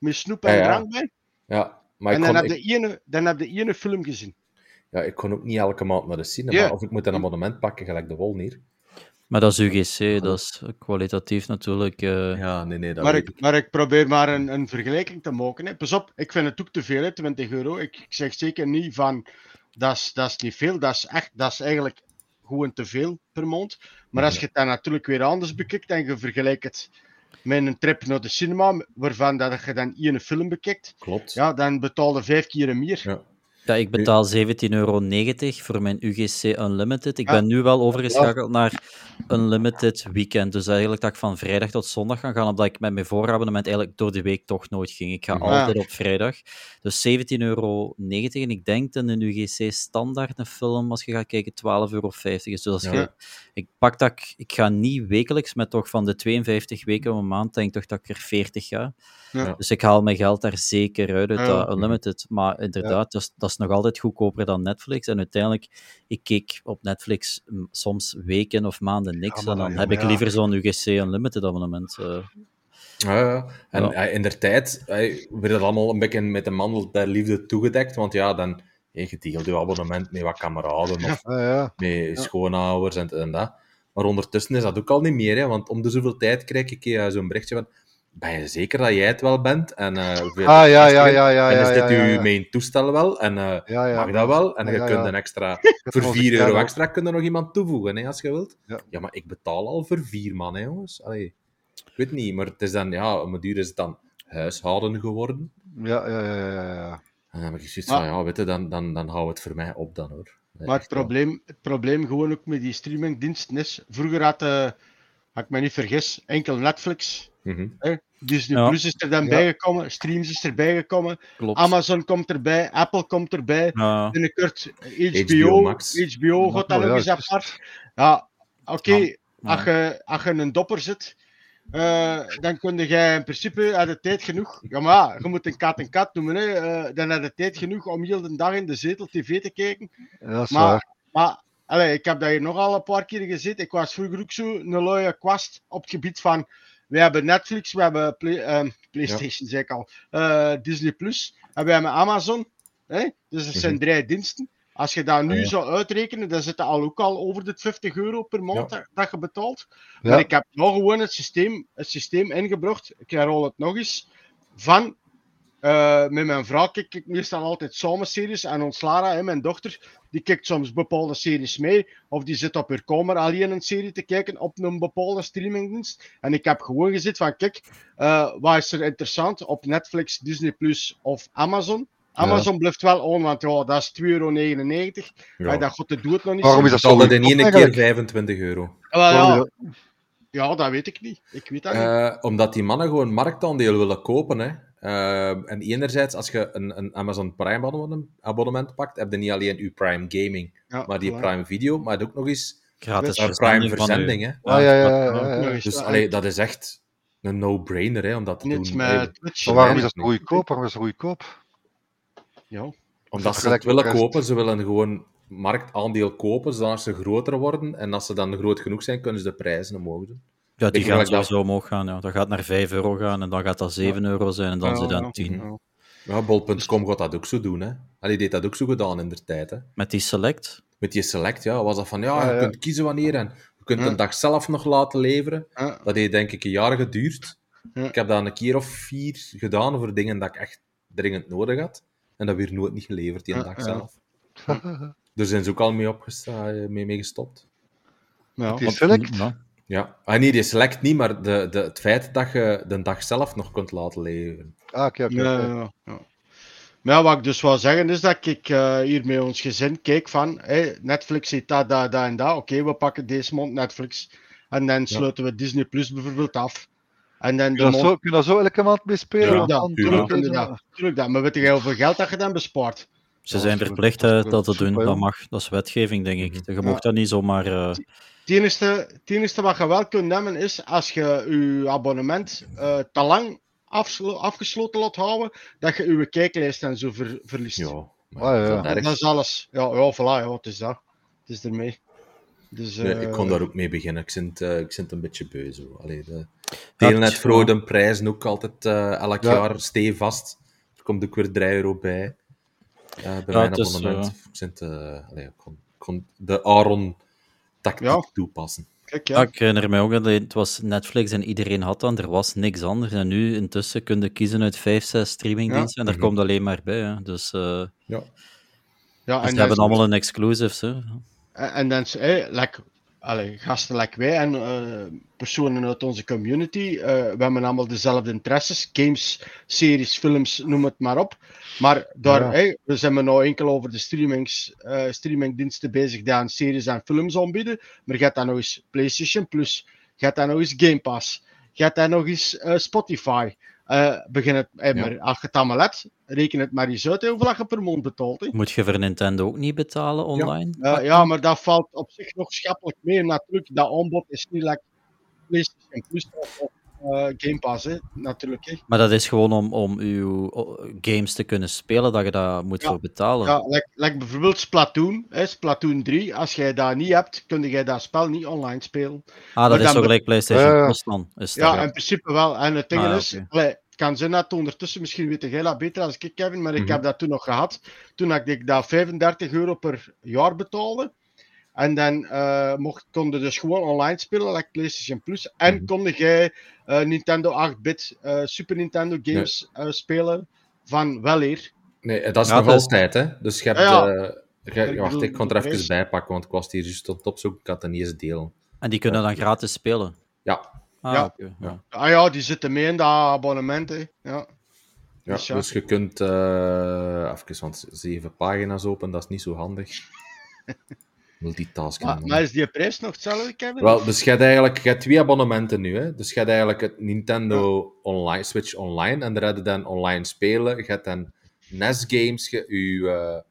met snoep en Ja, ja. drank bij. Ja, maar En ik dan kon, heb je ene film gezien. ik kon ook niet elke maand naar de cinema. Ja. Of ik moet een abonnement pakken, gelijk de wol hier. Maar dat is UGC, dat is kwalitatief natuurlijk. Ja, nee, dat weet ik. Maar ik probeer maar een vergelijking te maken. Hè. Pas op, ik vind het ook te veel, hè, €20. Ik zeg zeker niet van, dat is niet veel. Dat is eigenlijk gewoon te veel per maand. Maar als je het dan natuurlijk weer anders bekijkt en je vergelijkt het met een trip naar de cinema, waarvan dat je dan één film bekijkt, Klopt. ja, dan betaal je 5 keer meer. Ja. Ja, ik betaal €17,90 voor mijn UGC Unlimited. Ik Ja. ben nu wel overgeschakeld naar Unlimited Weekend. Dus eigenlijk dat ik van vrijdag tot zondag kan gaan, omdat ik met mijn voorabonnement eigenlijk door de week toch nooit ging. Ik ga Ja. altijd op vrijdag. Dus €17,90. En ik denk dat een UGC standaard een film, als je gaat kijken, €12,50 is. Dus als Ja. ik ga niet wekelijks, met toch van de 52 weken een maand, denk ik toch dat ik er 40 ga. Ja. Dus ik haal mijn geld daar zeker uit Ja. dat Unlimited. Maar inderdaad, dat is nog altijd goedkoper dan Netflix. En uiteindelijk, ik keek op Netflix soms weken of maanden niks. Ja, maar En dan dan- heb ik ja. liever zo'n UGC Unlimited abonnement. Ja. En Ja. in der tijd werd het allemaal een beetje met de mandel der liefde toegedekt. Want ja, dan je deelt je abonnement met wat kameraden of Ja. met schoonouders en dat. Maar ondertussen is dat ook al niet meer, hè, want om de zoveel tijd krijg ik zo'n berichtje van ben je zeker dat jij het wel bent? En hoeveel Ja. en is dit uw main toestel wel? En mag dat wel? En je Ja. kunt een extra... heb Voor onze €4 piano. extra kun je nog iemand toevoegen, hè, als je wilt. Ja. Ja, maar ik betaal al voor 4 man, hè, jongens. Allee, ik weet niet, maar het is dan... Ja, om het duur is het dan huishouden geworden. Ja. En dan heb ik zoiets Maar- van, ja, weet je, dan houdt het voor mij op dan, hoor. Nee, Maar het echt wel. probleem gewoon ook met die streamingdiensten is, vroeger had ik me niet vergis, enkel Netflix. Mhm. Hè? Disney Ja. Plus is er dan bijgekomen, Streams is erbij gekomen, Klopt. Amazon komt erbij, Apple komt erbij, Ja. binnenkort HBO HBO Max. HBO gaat dan Ja, nog eens juist. apart. Ja, oké, Ja. als je een dopper zit, dan kun je in principe uit de tijd genoeg. Ja, maar ja, je moet een kat en kat noemen. Hè. Dan heb je tijd genoeg om heel de dag in de zetel tv te kijken. Dat is waar. Maar allee, ik heb dat hier nogal een paar keer gezien. Ik was vroeger ook zo een luie kwast op het gebied van. We hebben Netflix, we hebben PlayStation, zei ik al, Disney Plus en we hebben Amazon. Hè? Dus dat zijn 3 diensten. Als je dat nu zou uitrekenen, dan zit het ook al over de €20 per maand dat je betaalt. Ja. Maar ik heb nou gewoon het systeem ingebracht. Ik herhaal het nog eens. Van, met mijn vrouw kijk ik meestal altijd samen series. En ons Lara, mijn dochter, die kijkt soms bepaalde series mee. Of die zit op haar kamer alleen een serie te kijken op een bepaalde streamingdienst. En ik heb gewoon gezet van, kijk, wat is er interessant op Netflix, Disney Plus of Amazon? Amazon blijft wel on, want ja, dat is €2,99. Ja. Dat gaat de doet nog niet. Waarom zo. is dat zo Zal dat in goedkoop één keer eigenlijk? €25? Wel, ja, dat weet ik niet. Ik weet dat niet. Omdat die mannen gewoon marktaandeel willen kopen. Hè. En enerzijds, als je een Amazon Prime abonnement pakt, heb je niet alleen je Prime Gaming, Ja, maar die voilà. Prime Video, maar ook nog eens Gratis Prime verzending van verzending. u. Hè. Ja. Nog eens, Dus ja, allee, dat is echt een no-brainer hè, om dat te Net doen. met Twitch. Maar waarom is Nee, dat zo goedkoop? Waarom is dat goedkoop? Ja. Omdat ze Gelijk het willen de rest. kopen, ze willen gewoon marktaandeel kopen, zodat ze groter worden. En als ze dan groot genoeg zijn, kunnen ze de prijzen omhoog doen. Ja, die Ik gaan denk dat- sowieso omhoog gaan. Ja. Dat gaat naar €5 gaan en dan gaat dat €7 zijn en dan Ja, zit dat ja. 10. Mhm. Ja, Bol.com gaat dat ook zo doen. Hè. Die deed dat ook zo gedaan in der tijd. Hè. Met die Select. Met die select, was dat van, je Ja. kunt kiezen wanneer en je kunt Ja. een dag zelf nog laten leveren. Ja. Dat heeft denk ik een jaar geduurd. Ja. Ik heb dat een keer of 4 gedaan voor dingen dat ik echt dringend nodig had. En dat werd nooit niet geleverd, die Ja, dag ja. zelf. Daar zijn ze ook al mee gestopt. Ja. Die Select? Ja. Ja, nee, die select niet, maar het feit dat je de dag zelf nog kunt laten leveren. Oké. Ja. Maar ja, wat ik dus wil zeggen is dat ik hier met ons gezin kijk van Netflix heeft dat en dat. Oké, we pakken deze maand Netflix. En dan sluiten we Disney Plus bijvoorbeeld af. En dan Kun je dat zo elke maand meespelen? Ja, En dan- tuurlijk. Tuurlijk dat. Maar weet je hoeveel geld dat je dan bespaart? Ze Ja, zijn dat is verplicht goed. Dat is dat te super, doen. ja. Dat mag. Dat is wetgeving, denk ik. Je mag dat niet zomaar... Het enige wat je wel kunt nemen is als je je abonnement te lang afgesloten laat houden, dat je je kijklijst en zo verliest. Ja, maar Ah, ja. dat erg. Dat is alles. Ja, voilà, ja, het is dat. Het is ermee. Dus, Nee, ik kon daar ook mee beginnen. Ik vind het een beetje beu zo. Allee, de Ja, Telenet verhoogde prijzen ook altijd elk Ja. jaar stevast. Er komt ook weer €3 bij. Bij mijn het is, abonnement. Ik vind, ik kon de Aaron-tactiek Ja. toepassen. kijk, Ja, ja. ik herinner mij ook dat het was Netflix en iedereen had dan, er was niks anders. En nu intussen kun je kiezen uit 5, 6 streamingdiensten en daar Mhm. komt alleen maar bij. Hè. Dus, Ja. Ja, dus en ze dan hebben allemaal een exclusives. Hè. En dan gasten like wij en personen uit onze community, we hebben allemaal dezelfde interesses, games, series, films, noem het maar op. Maar daar, Ja. we zijn nou enkel over de streamingdiensten bezig die aan series en films aanbieden, maar je hebt dan nog eens PlayStation Plus, je hebt dan nog eens Game Pass, je hebt dan nog eens Spotify. Maar als je het allemaal hebt, reken het maar eens uit hoeveel je per maand betaalt. Hè. Moet je voor Nintendo ook niet betalen online? Ja, maar dat valt op zich nog schappelijk mee. Natuurlijk, dat aanbod is niet lekker PlayStation Plus of Game Pass, hè, natuurlijk. Hè. Maar dat is gewoon om uw games te kunnen spelen, dat je daar moet voor betalen. Ja, like bijvoorbeeld Splatoon, hè, Splatoon 3. Als jij dat niet hebt, kun je dat spel niet online spelen. Dat maar is dan zo gelijk PlayStation Ja. Plus dan. Is dat, Ja, in principe wel. En het ding is, oké. het kan zijn dat ondertussen, misschien weet jij dat beter als ik, Kevin, maar ik Mhm. heb dat toen nog gehad. Toen ik dat €35 per jaar betaalde. En dan kon je dus gewoon online spelen, like PlayStation Plus. En Mhm. kon jij Nintendo 8-bit Super Nintendo games spelen van weleer. Nee, dat is Ja, nog dat is- altijd, hè. Dus je hebt... Ik wacht, bedoel, ik kon er de even prijs. bij pakken, want ik was hier juist aan het opzoeken. Ik had het niet eens delen. En die kunnen dan gratis spelen. Ja, Ja. Oké, ja. Ah ja, die zitten mee in dat abonnement. Hè. Ja. ja, Dus ja. dus je kunt... even, want 7 pagina's open, dat is niet zo handig. Multitasken. Maar is die prijs nog hetzelfde, Kevin? Wel, dus je hebt 2 abonnementen nu. Hè? Dus je hebt eigenlijk het Nintendo Online, Switch Online. En daar heb je dan online spelen. Je hebt dan NES games. Je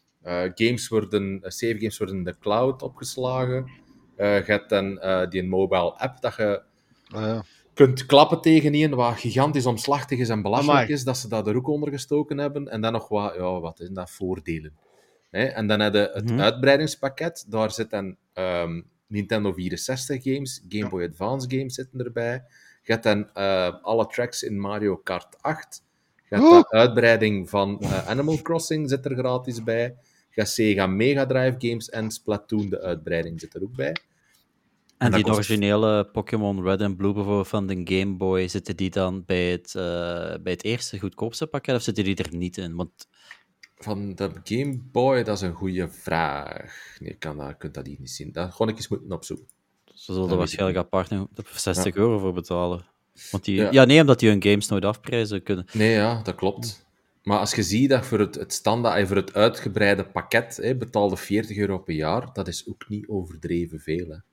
save games worden in de cloud opgeslagen. Je hebt dan die mobile app dat je Ja. kunt klappen tegen een wat gigantisch omslachtig is en belachelijk Amai. is, dat ze dat er ook onder gestoken hebben. En dan nog wat is dat, voordelen. Hè? En dan heb je het Mhm. uitbreidingspakket. Daar zitten Nintendo 64 games, Game Boy Advance games zitten erbij. Je hebt dan alle tracks in Mario Kart 8. Je hebt de uitbreiding van Animal Crossing zit er gratis bij. Je hebt Sega Mega Drive games en Splatoon, de uitbreiding, zit er ook bij. En dat die kost- originele Pokémon Red en Blue bijvoorbeeld van de Game Boy, zitten die dan bij het eerste goedkoopste pakket of zitten die er niet in? Want Van de Game Boy, dat is een goede vraag. Nee, je kunt dat hier niet zien. Daar gewoon eens moeten opzoeken. ze zullen weet er ik waarschijnlijk apart nog €60 voor betalen. Want Ja. nee, omdat die hun games nooit afprijzen kunnen. Nee, ja, dat klopt. Maar als je ziet dat voor het standaard, voor het uitgebreide pakket betaalde €40 per jaar, dat is ook niet overdreven veel. Hè.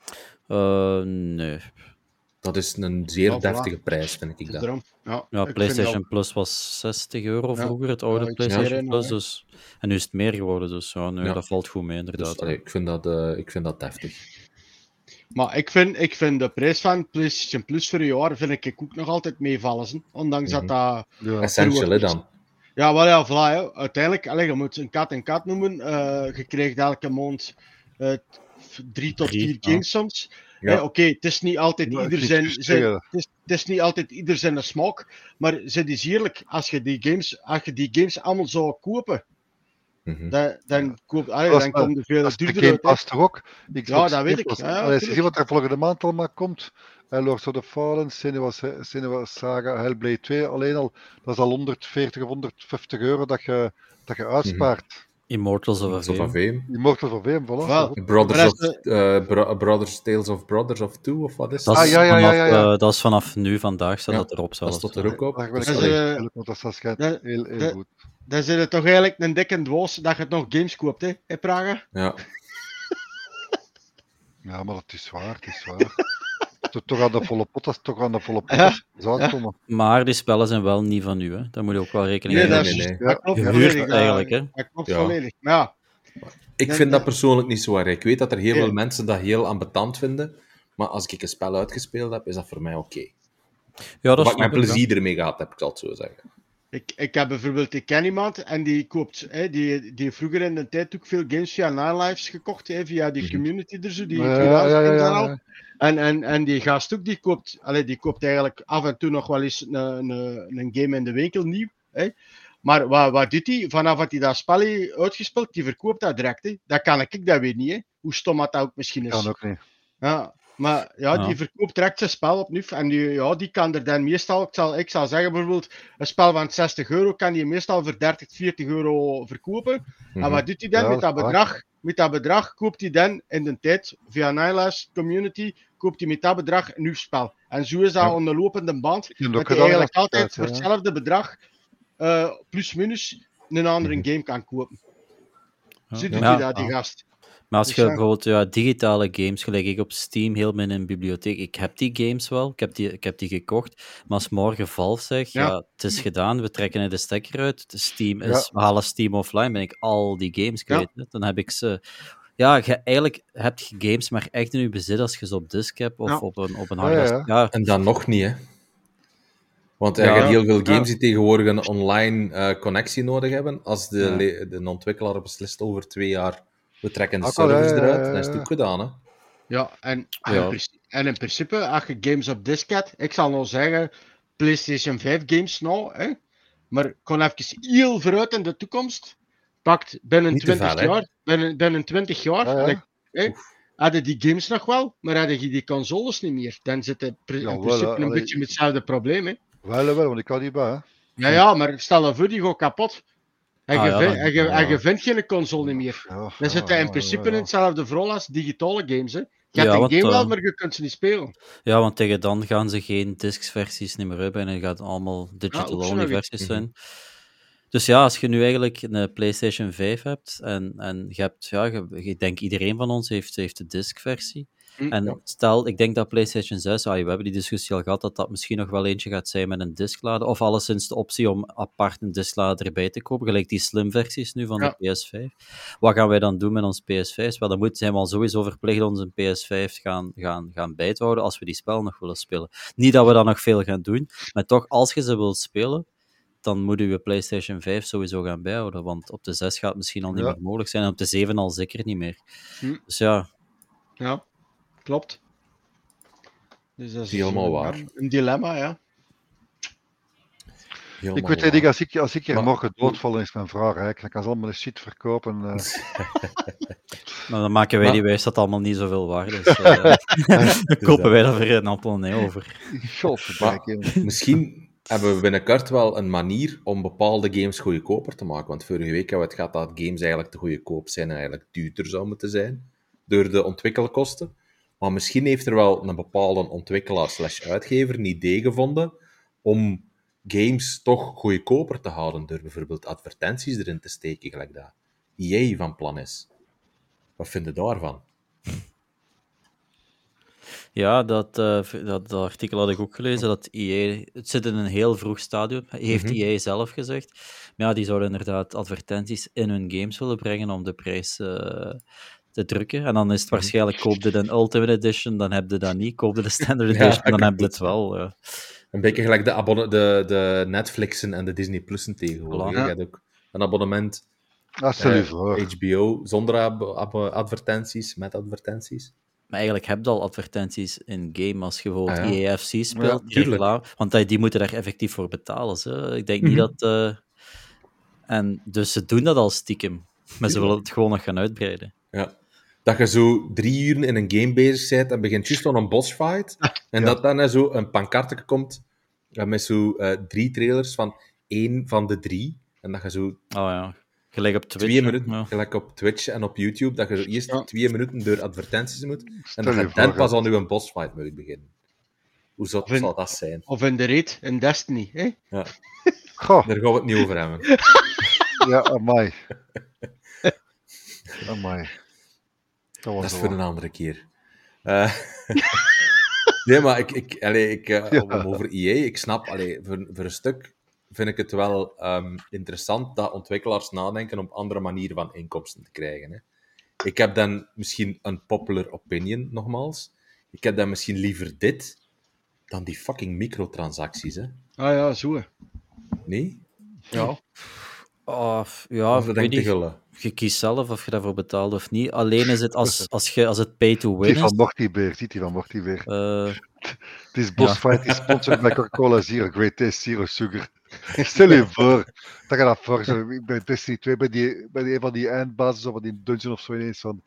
Nee. Dat is een zeer Ja, voilà. deftige prijs, vind ik dat. Daarom. Ja, Ja, ik PlayStation vind Plus was €60 Ja. vroeger, het oude Ja, iets PlayStation meer, Plus. hè. Dus, en nu is het meer geworden, dus ja, nee, Ja. dat valt goed mee, inderdaad. Dus, allee, ik vind dat deftig. Maar ik vind de prijs van PlayStation Plus voor een jaar vind ik ook nog altijd meevallen. Hè. Ondanks Mhm. dat dat... Ja. Essential, hè, dan. Ja, wel ja, voilà. Hè. Uiteindelijk, je moet een kat en kat noemen. Je krijgt elke maand 3 tot 4 ja. games soms. Ja. Oké, het is niet altijd Maar ieder ik zijn... moet zeggen, Het is niet altijd ieder zijn smaak. Maar het is eerlijk, als je die games allemaal zou kopen, Mhm. dan komt Dat is er veel dat is de duurder Game uit. hè. Pass toch ook? Xbox dat weet Game ik. Pass. Ja, ja, Allee, als je tuurlijk. ziet wat er volgende maand allemaal komt, Lords of the Fallen, Senua Saga, Hellblade 2, alleen al, dat is al €140 of €150 dat je uitspaart. Immortals of Zo van Fame. Vame. Immortals of Fame, voilà. Wel. toch? Brothers Tales of Brothers of Two, of wat is Dat dat? is, ja. dat is vanaf nu, vandaag staat Ja, dat erop Dat zelfs. stond er ook op. Daar ben ik Dus, Dat wel is, eerlijk, want dat schijnt dat- heel dat- goed. Dan zit het toch eigenlijk een dikke dwaas dat je het nog games koopt, hè Praga? ja. Ja, maar het is waar, het is waar. Toch aan de volle pot, dat is toch aan de volle pot Ja. als het zou uitkomen. Maar die spellen zijn wel niet van u, hè. Daar moet je ook wel rekening Nee, mee dat houden. is, nee. dat klopt Gehuurd volledig. eigenlijk, hè. Dat klopt Ja. volledig. Maar ja, Ik Nee, vind dat nee. persoonlijk niet zo erg. Ik weet dat er heel Nee. veel mensen dat heel ambetant vinden. Maar als ik een spel uitgespeeld heb, is dat voor mij oké. Ja, dat Of ik snap mijn ik, hè. plezier ermee gehad heb, ik zal het zo zeggen. Ik heb bijvoorbeeld, ik ken iemand en die koopt, die vroeger in de tijd ook veel games via Nine Lives gekocht, via die community er zo, die 2000 games en al. En die gast ook, die koopt eigenlijk af en toe nog wel eens een game in de winkel nieuw. Maar wat doet hij? Vanaf dat hij dat spel heeft uitgespeeld, die verkoopt dat direct. Dat kan ik dat weer niet. Hè. Hoe stom dat ook misschien is. Kan ook niet. Ja, maar die verkoopt direct zijn spel opnieuw. En die kan er dan meestal, ik zal zeggen bijvoorbeeld, een spel van €60 kan die meestal voor 30, €40 verkopen. En wat doet hij dan met dat bedrag? Met dat bedrag koopt hij dan in de tijd, via Nylas Community, koopt hij met dat bedrag een nieuw spel. En zo is dat onder lopende band, dat hij eigenlijk altijd voor hetzelfde bedrag, plus minus, een andere game kan kopen. Zo doet hij dat, die gast. Maar als je bijvoorbeeld digitale games, gelijk ik op Steam, heel min in bibliotheek, ik heb die games wel, ik heb die gekocht, maar als morgen Valve zegt, het is gedaan, we trekken er de stekker uit, we halen Steam offline, ben ik al die games kwijt. Dan heb ik ze... Ja, eigenlijk heb je games maar echt in je bezit als je ze op disk hebt of op een harddisk. Ja. En dan nog niet, hè. Want er zijn heel veel games die tegenwoordig een online connectie nodig hebben. Als de ontwikkelaar beslist over 2 jaar, we trekken de servers eruit, dan is het ook gedaan, hè. Ja, en in principe, als je games op disk hebt, ik zal nou zeggen, PlayStation 5 games nou, hè, maar gewoon even heel vooruit in de toekomst, pakt binnen 20 jaar, binnen 20 jaar, hadden die games nog wel, maar hadden je die consoles niet meer. Dan zit het in principe een beetje met hetzelfde probleem, hè. Wel, want ik had die bij, hè. Ja, maar stel je voor, die gaat kapot. En je vindt geen console niet meer. Dan zit hij in principe in hetzelfde verhaal als digitale games. Hè. Je hebt een game wel, maar je kunt ze niet spelen. Ja, want tegen dan gaan ze geen discs-versies meer hebben en het gaat allemaal digital-only versies zijn. Dus ja, als je nu eigenlijk een PlayStation 5 hebt en je hebt, ik denk iedereen van ons heeft de disc-versie. En stel, ik denk dat PlayStation 6, we hebben die discussie al gehad, dat misschien nog wel eentje gaat zijn met een disklader, of alleszins de optie om apart een disklader erbij te kopen, gelijk die slim-versies nu van de PS5. Wat gaan wij dan doen met ons PS5? Wel, dan zijn we al sowieso verplicht onze PS5 gaan bijhouden als we die spel nog willen spelen. Niet dat we dat nog veel gaan doen, maar toch, als je ze wilt spelen, dan moet je PlayStation 5 sowieso gaan bijhouden, want op de 6 gaat het misschien al niet meer mogelijk zijn, en op de 7 al zeker niet meer. Dus ja. Ja, klopt. Dus dat is helemaal waar. Een dilemma, ja. Helemaal ik weet niet, als ik hier morgen doodval, is mijn vraag, hè. Ik kan ze allemaal de shit verkopen. Nou, dan maken wij die wijs dat allemaal niet zoveel waard is. Dan kopen wij daar weer een appel en over. Misschien hebben we binnenkort wel een manier om bepaalde games goedkoper te maken. Want vorige week hebben we het gehad dat games eigenlijk te goedkoop zijn en eigenlijk duurder zou moeten zijn door de ontwikkelkosten. Maar misschien heeft er wel een bepaalde ontwikkelaar/uitgever een idee gevonden om games toch goedkoper te houden door bijvoorbeeld advertenties erin te steken, gelijk dat EA van plan is. Wat vind je daarvan? Ja, dat artikel had ik ook gelezen, dat EA... Het zit in een heel vroeg stadium, heeft EA zelf gezegd. Maar ja, die zouden inderdaad advertenties in hun games willen brengen om de prijs te drukken. En dan is het waarschijnlijk, koop je de Ultimate Edition, dan heb je dat niet. Koop je de Standard Edition, dan heb je het wel. Een beetje gelijk de Netflixen en de Disney Plussen tegenwoordig. Je hebt ook een abonnement HBO zonder advertenties, met advertenties. Maar eigenlijk heb je al advertenties in game als je bijvoorbeeld EAFC speelt. Want die moeten daar effectief voor betalen. Ze. Ik denk niet dat... En dus ze doen dat al stiekem. Maar ze willen het gewoon nog gaan uitbreiden. Ja. Dat je zo 3 uur in een game bezig bent en begint juist aan een bossfight. En dat dan zo een pancarte komt met zo 3 trailers van 1 van de 3. En dat je zo... Gelijk op Twitch. 2 minuten, gelijk op Twitch en op YouTube, dat je eerst 2 minuten door advertenties moet. En dat je dan pas aan nu een bossfight moet beginnen. Hoe zal dat zijn? Of in de raid, in Destiny, hè? Ja. Daar gaan we het niet over hebben. Ja, amai. Dat is voor een andere keer. Nee, maar om over EA, ik snap, voor een stuk vind ik het wel interessant dat ontwikkelaars nadenken om andere manieren van inkomsten te krijgen. Hè. Ik heb dan misschien een popular opinion, nogmaals. Ik heb dan misschien liever dit dan die fucking microtransacties. Hè. Ah ja, zo. Nee? Ja. Ja, Of ik denk weet te niet. gullen. Je kiest zelf of je daarvoor betaalt of niet. Alleen is het als het pay to win Die is. van Mortibeer, ziet die van Mortibeer. eh, Het is Boss Fight, die sponsored bij Coca-Cola Zero, Great Taste Zero Sugar. Stel je voor, dat je dat voor zo, bij Destiny 2, bij een van die eindbazen of van die dungeon of zo ineens van...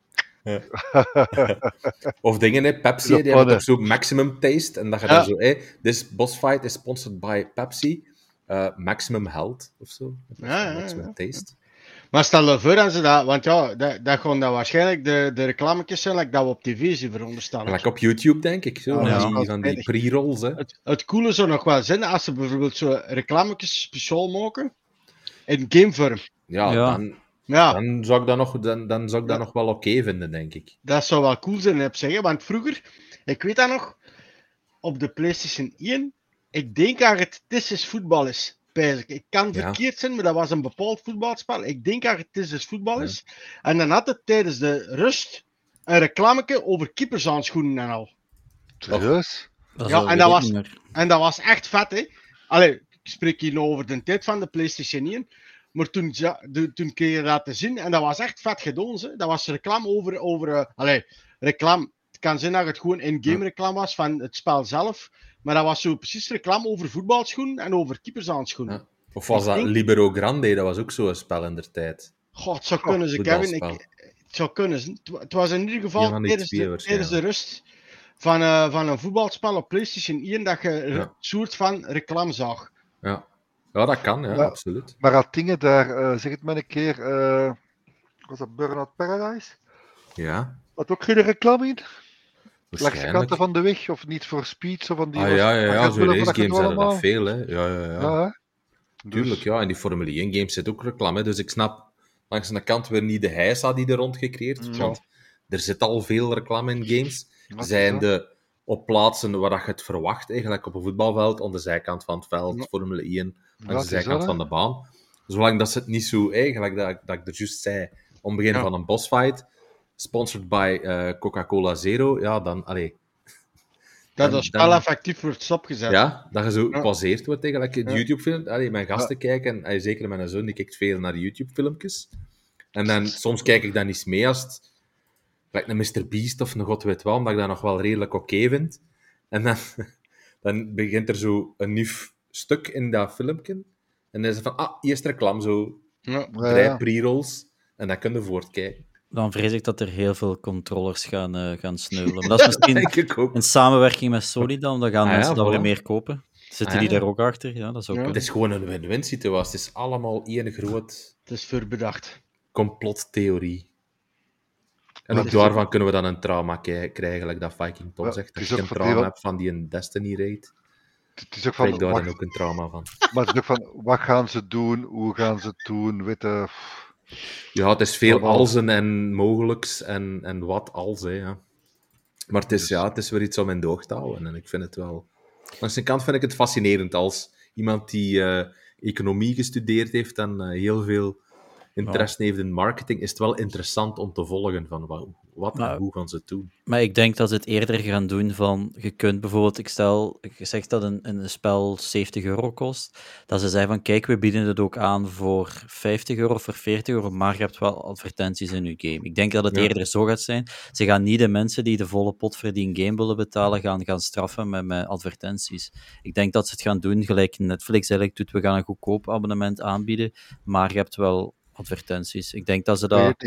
Of dingen, hè. Pepsi, De die hebben pannen. toch zo maximum taste. En dat je dan zo, this boss fight is sponsored by Pepsi. Maximum health, of zo. Ja. Maximum taste. Maar stel je voor dat ze dat... Want ja, dat gaan dan waarschijnlijk de reclametjes zijn like dat we op tv zien, veronderstel ik. Gelijk op YouTube, denk ik. Zo, Ja. van die pre-rolls, hè. Het coole zou nog wel zijn als ze bijvoorbeeld zo reclametjes speciaal maken in gamevorm. Ja, Ja. dan zou ik dat nog wel oké vinden, denk ik. Dat zou wel cool zijn, heb zeggen. Want vroeger, ik weet dat nog, op de PlayStation 1, ik denk dat het This is voetbal is. Ik kan verkeerd zijn, maar dat was een bepaald voetbalspel. Ik denk dat het This is voetbal is. En dan had het tijdens de rust een reclameke over keepershandschoenen en al. Serieus? En dat was echt vet, hè. Allee, ik spreek hier nou over de tijd van de PlayStation 1. Maar toen kreeg je dat te zien en dat was echt vet gedaan. Hè. Dat was reclame over reclame. Het kan zijn dat het gewoon in-game reclame was van het spel zelf. Maar dat was zo precies reclame over voetbalschoenen en over keepershandschoenen. Ja. Of was dat Libero Grande? Dat was ook zo'n spel in der tijd. God, het zou kunnen ze, Kevin. Het zou kunnen. Het was in ieder geval tijdens de rust van een voetbalspel op PlayStation 1 dat je een soort van reclame zag. Ja, dat kan, absoluut. Maar had dingen daar, zeg het maar een keer, was dat Burnout Paradise? Ja. Had ook geen reclame in? Langs de kanten van de weg, of niet voor Speed, of van die... Ja, zo race games hadden dat veel, hè. Ja. Tuurlijk, Dus... ja, en die Formule 1 games zit ook reclame, hè. Dus ik snap langs de kant weer niet de heisa die er rond gecreëerd, want er zit al veel reclame in games. Zijnde op plaatsen waar je het verwacht, eigenlijk op een voetbalveld, aan de zijkant van het veld, Formule 1, aan de zijkant van de baan. Zolang dat ze het niet zo, eigenlijk dat ik er juist zei, om het begin van een bossfight, sponsored by Coca-Cola Zero, ja, dan, allee... Dat het spel effectief wordt stopgezet. Ja, dat je zo gepauzeerd wordt eigenlijk. YouTube-film, mijn gasten kijken, en zeker mijn zoon, die kijkt veel naar YouTube-filmpjes. En dan, soms kijk ik dan eens mee als het... Gelijk een Mr. Beast of een god weet wel, omdat ik dat nog wel redelijk oké vind. En dan begint er zo een nieuw stuk in dat filmpje. En dan is het van, hier is de reclame, zo 3 pre-rolls. En dan kun je voortkijken. Dan vrees ik dat er heel veel controllers gaan sneuvelen. Maar dat is misschien in samenwerking met Sony dan gaan mensen dat weer meer kopen. Zitten die daar ook achter? Ja, dat is ook Het is gewoon een win-win situatie. Het is allemaal één groot... Het is voorbedacht. Complottheorie. En ook daarvan kunnen we dan een trauma krijgen, like dat Viking Tom zegt. Dat je een trauma hebt van die een Destiny raid. Het is ook van... Ik daar dan ook een trauma van. Maar het is ook van, wat gaan ze doen? Hoe gaan ze het doen? Ja, het is veel alsen en mogelijks en wat als, hè, ja. Maar het is weer iets om in de oog te houden. En ik vind het wel... Langs de kant vind ik het fascinerend als iemand die economie gestudeerd heeft en heel veel interesse heeft in marketing, is het wel interessant om te volgen van wat en hoe gaan ze het doen. Maar ik denk dat ze het eerder gaan doen van, je kunt bijvoorbeeld, ik zeg dat een spel €70 kost, dat ze zeggen van, kijk, we bieden het ook aan voor €50 of voor €40, maar je hebt wel advertenties in je game. Ik denk dat het eerder zo gaat zijn. Ze gaan niet de mensen die de volle pot voor die game willen betalen, gaan straffen met advertenties. Ik denk dat ze het gaan doen, gelijk Netflix eigenlijk doet, we gaan een goedkoop abonnement aanbieden, maar je hebt wel advertenties. Ik denk dat ze dat...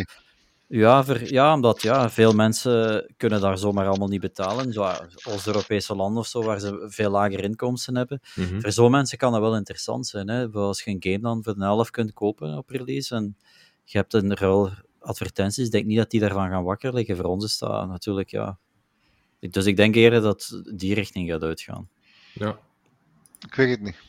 omdat veel mensen kunnen daar zomaar allemaal niet betalen. Zoals Oost-Europese landen of zo, waar ze veel lager inkomsten hebben. Mm-hmm. Voor zo'n mensen kan dat wel interessant zijn. Hè? Als je een game dan voor de helft kunt kopen op release en je hebt een ruil advertenties, ik denk niet dat die daarvan gaan wakker liggen. Voor ons is dat natuurlijk, ja. Dus ik denk eerder dat die richting gaat uitgaan. Ja. Ik weet het niet.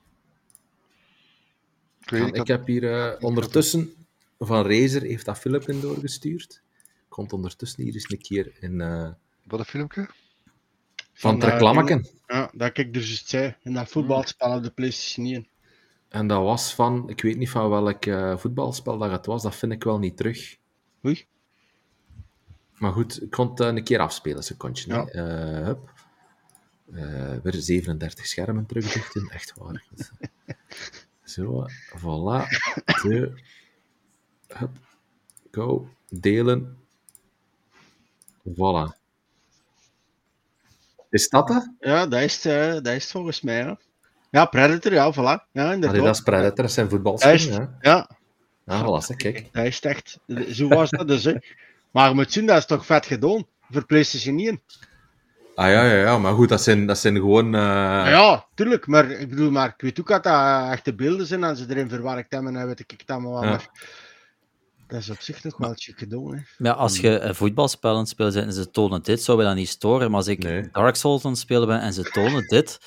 Ik heb hier ondertussen... Van Razer heeft dat filmpje doorgestuurd. Komt ondertussen hier eens een keer in... Wat een filmpje? Van het reclameken. Ja, dat ik dus juist zei. In dat voetbalspel op de PlayStation 1. En dat was van... Ik weet niet van welk voetbalspel dat het was. Dat vind ik wel niet terug. Oei. Maar goed, ik kon het een keer afspelen, een secondje. Ja. Weer 37 schermen terugdichten. Echt waar. Zo, voilà. Hup, go. Delen. Voilà. Is dat het? Ja, dat is het volgens mij. Ja, ja Predator, ja, voilà. Ja, inderdaad. Allee, dat is Predator, dat zijn Dat is voetbalschoenen. ja. Ja, voilà, kijk. Dat is echt. Zo was dat dus, hè. Maar je moet zien, dat is toch vet gedaan. Voor PlayStation 1. Ah ja, maar goed, dat zijn gewoon... Ja, tuurlijk. Maar ik bedoel, ik weet ook dat dat echte beelden zijn en ze erin verwerkt hebben en weet ik het allemaal. Ja. Maar dat is op zich nog wel chic gedaan, hè. Ja, als je een voetbalspel aan het spelen bent en ze tonen dit, zou we dat niet storen. Maar als ik Nee. Dark Souls aan het spelen ben en ze tonen dit,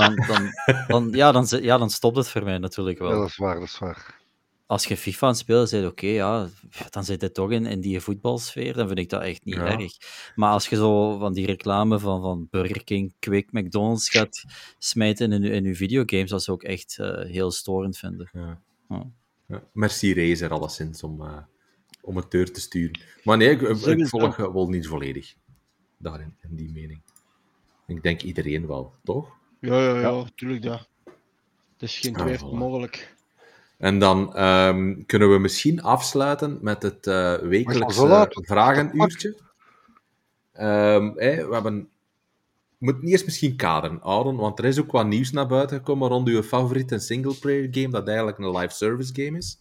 dan stopt het voor mij natuurlijk wel. Ja, dat is waar, dat is waar. Als je FIFA aan het spelen bent, oké, ja, dan zit het toch in die voetbalsfeer, dan vind ik dat echt niet erg. Maar als je zo van die reclame van Burger King, Quick, McDonald's gaat smijten in je videogames, dat zou ik echt heel storend vinden. Ja. Ja. Ja. Merci Razer, alleszins, om het deur te sturen. Maar nee, ik volg wel niet volledig daarin, in die mening. Ik denk iedereen wel, toch? Ja, tuurlijk dat. Het is geen twijfel voilà. mogelijk. En dan kunnen we misschien afsluiten met het wekelijkse laat? vragenuurtje. We moeten eerst misschien kaderen, Aaron, want er is ook wat nieuws naar buiten gekomen rond uw favoriete singleplayer game, dat eigenlijk een live service game is.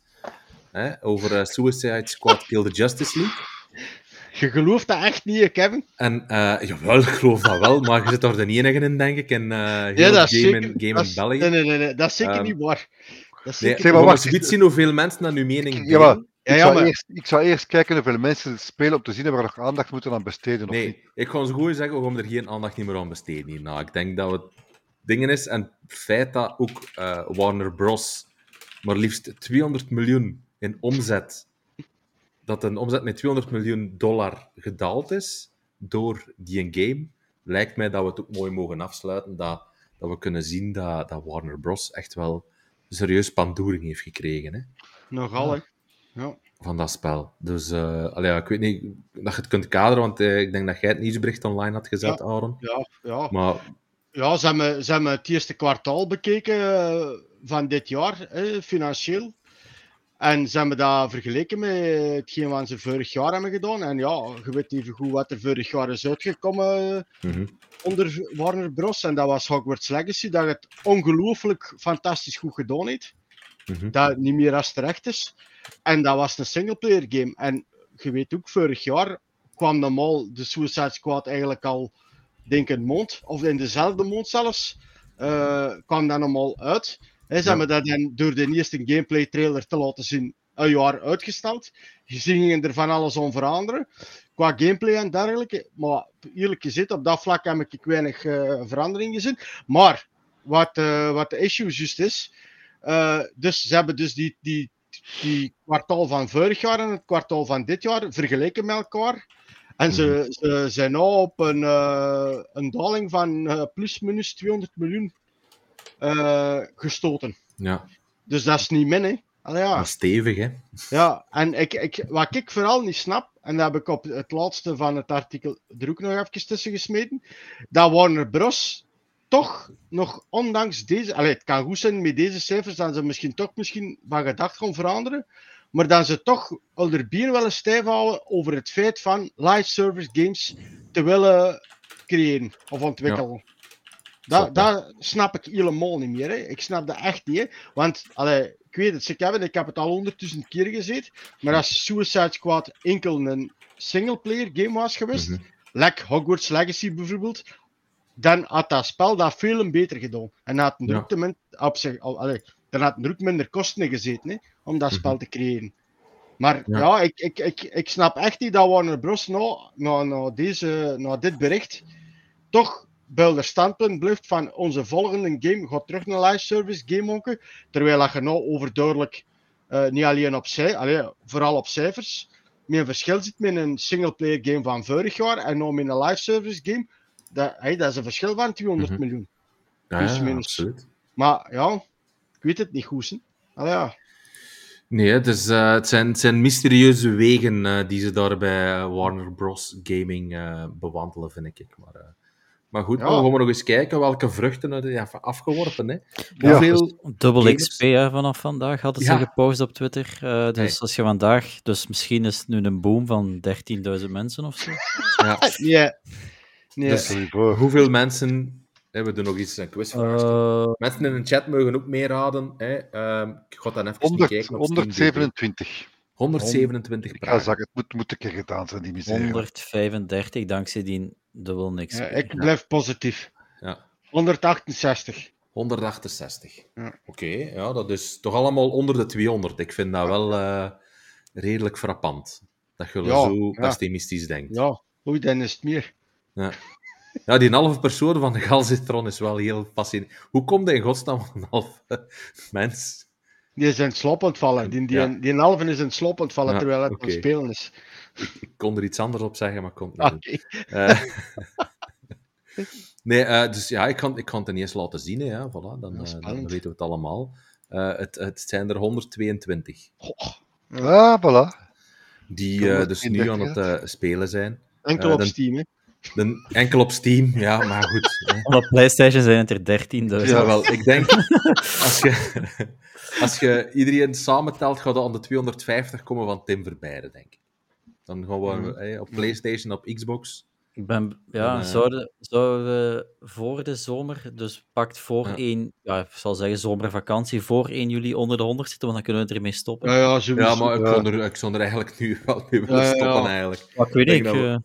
Over Suicide Squad Kill the Justice League. Je gelooft dat echt niet, hè, Kevin? En jawel, ik geloof dat wel, maar je zit er de enige in, denk ik, in heel dat is game zeker. in België. Nee, dat is zeker niet waar. Dat is Nee, zeker Zeg we maar, moeten wacht. niet zien hoeveel mensen naar uw mening Ja, maar delen. Ja, ik zou eerst kijken hoeveel mensen spelen om te zien of we nog aandacht moeten aan besteden of niet. Nee, ik ga zo goed zeggen, we gaan er geen aandacht niet meer aan besteden hierna. Ik denk dat het dingen is, en het feit dat ook Warner Bros. Maar liefst 200 miljoen in omzet, dat een omzet met $200 miljoen gedaald is door die game, lijkt mij dat we het ook mooi mogen afsluiten, dat we kunnen zien dat Warner Bros. Echt wel serieus pandoering heeft gekregen. Hè? Nogal, hè. Ja. Van dat spel. Dus ik weet niet dat je het kunt kaderen, want ik denk dat jij het nieuwsbericht online had gezet, Aaron. Ja. Maar Ja, ze hebben het eerste kwartaal bekeken van dit jaar, financieel. En ze hebben dat vergeleken met hetgeen wat ze vorig jaar hebben gedaan. En ja, je weet even goed wat er vorig jaar is uitgekomen onder Warner Bros. En dat was Hogwarts Legacy, dat het ongelooflijk fantastisch goed gedaan heeft. Dat niet meer als terecht is. En dat was een singleplayer game. En je weet ook, vorig jaar kwam normaal de Suicide Squad eigenlijk al, denk ik, een maand, of in dezelfde maand zelfs, kwam dat normaal uit. Ze hebben dat dan door de eerste gameplay trailer te laten zien een jaar uitgesteld. Ze gingen er van alles aan veranderen, qua gameplay en dergelijke. Maar eerlijk gezegd, op dat vlak heb ik weinig verandering gezien. Maar wat de issue juist is, dus ze hebben dus die kwartaal van vorig jaar en het kwartaal van dit jaar vergeleken met elkaar. En ze zijn nu op een daling van plus-minus 200 miljoen gestoten. ja, Dus dat is niet min, hè. Allee, ja. maar stevig, hè. Ja, en wat ik vooral niet snap, en dat heb ik op het laatste van het artikel er ook nog even tussen gesmeten, dat Warner Bros. Toch nog, ondanks deze... Allee, het kan goed zijn met deze cijfers, dat ze misschien van gedacht gaan veranderen, maar dat ze toch al er bier willen stijf houden over het feit van live service games te willen creëren of ontwikkelen. Dat snap ik helemaal niet meer. Hè. Ik snap dat echt niet. Hè. Want, ik weet het, ik heb het al 100.000 keer gezien, maar als Suicide Squad enkel een singleplayer game was geweest, like Hogwarts Legacy bijvoorbeeld, dan had dat spel dat veel beter gedaan. En had er ook minder kosten gezeten, hè, om dat spel te creëren. Maar ik snap echt niet dat Warner Bros. Na dit bericht toch bij de standpunt blijft van onze volgende game gaat terug naar live service game maken, terwijl dat je nou overduidelijk niet alleen vooral op cijfers, met een verschil zit met een singleplayer game van vorig jaar en nou met een live service game. Dat is een verschil van 200 miljoen. Ja, absoluut. Maar ja, ik weet het niet goed. Hè? Ja. Nee, het zijn mysterieuze wegen die ze daar bij Warner Bros. Gaming bewandelen, vind ik. Maar Maar goed, Ja. dan gaan we nog eens kijken welke vruchten er zijn afgeworpen. Hè. Ja, Hoeveel Dubbel gamers- XP hè, vanaf vandaag hadden ze Ja. gepost op Twitter. Dus Hey. als je vandaag... Dus misschien is het nu een boom van 13.000 mensen of zo. Ja. Nee. Dus Stel je voor. hoeveel mensen... We doen nog iets, een quizvraag. Mensen in de chat mogen ook meeraden. Hè. Ik ga dan even 100, kijken op Steam. 127. 127 Ik ga praten. zeggen, het moet een keer gedaan zijn, die miserie. 135 dankzij die dubbel XP. Ik blijf positief. Ja. 168. 168. Ja. Oké, ja, dat is toch allemaal onder de 200. Ik vind dat wel redelijk frappant. Dat je Ja, zo ja. pessimistisch denkt. Ja, oei, dan is het meer. Ja, die halve persoon van de Galzitron is wel heel fascinerend. Hoe komt hij in godsnaam van een halve mens? Die is in het slop aan het vallen. Die halve is in het slop aan het vallen Ja, terwijl het aan oké. het spelen is. Ik kon er iets anders op zeggen, maar ik kon het niet doen. Oké. Nee, dus ja, ik kan het er niet eens laten zien. Hè, ja, voilà, dan spannend. weten we het allemaal. Het zijn er 122 Ah, voilà. die dus nu aan het spelen zijn. Enkel op dan- Steam, hè. Enkel op Steam, ja, maar goed. Hè. Op PlayStation zijn het er 13.000. Ja, wel, ik denk, als je iedereen samentelt, gaat dat aan de 250 komen van Tim Verbeide, denk ik. Dan gaan we op PlayStation, op Xbox. Ik ben, zouden we voor de zomer, dus pakt voor Ja. 1, ik zal zeggen zomervakantie, voor 1 juli onder de 100 zitten, want dan kunnen we ermee stoppen. Ja, sowieso. Ja, maar ik zou er eigenlijk nu wel mee willen stoppen, eigenlijk. Maar ik weet denk niet, dat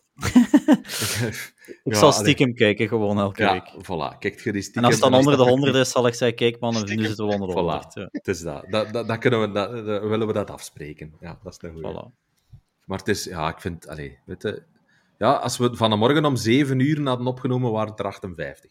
ik Ja, zal allee. stiekem kijken, gewoon elke Ja, week. voilà. Kijk, je die En stiekem- als het dan en onder de dat 100 is, zal ik zeggen, kijk man, nu Stiekem. zitten we onder de Voilà. 100. Ja. Het is dat. Dat kunnen we, dat willen we dat afspreken. Ja, dat is een goeie. Voilà. Maar het is, ja, ik vind, weet je, ja, als we vanmorgen om 7 uur hadden opgenomen, waren het er 58.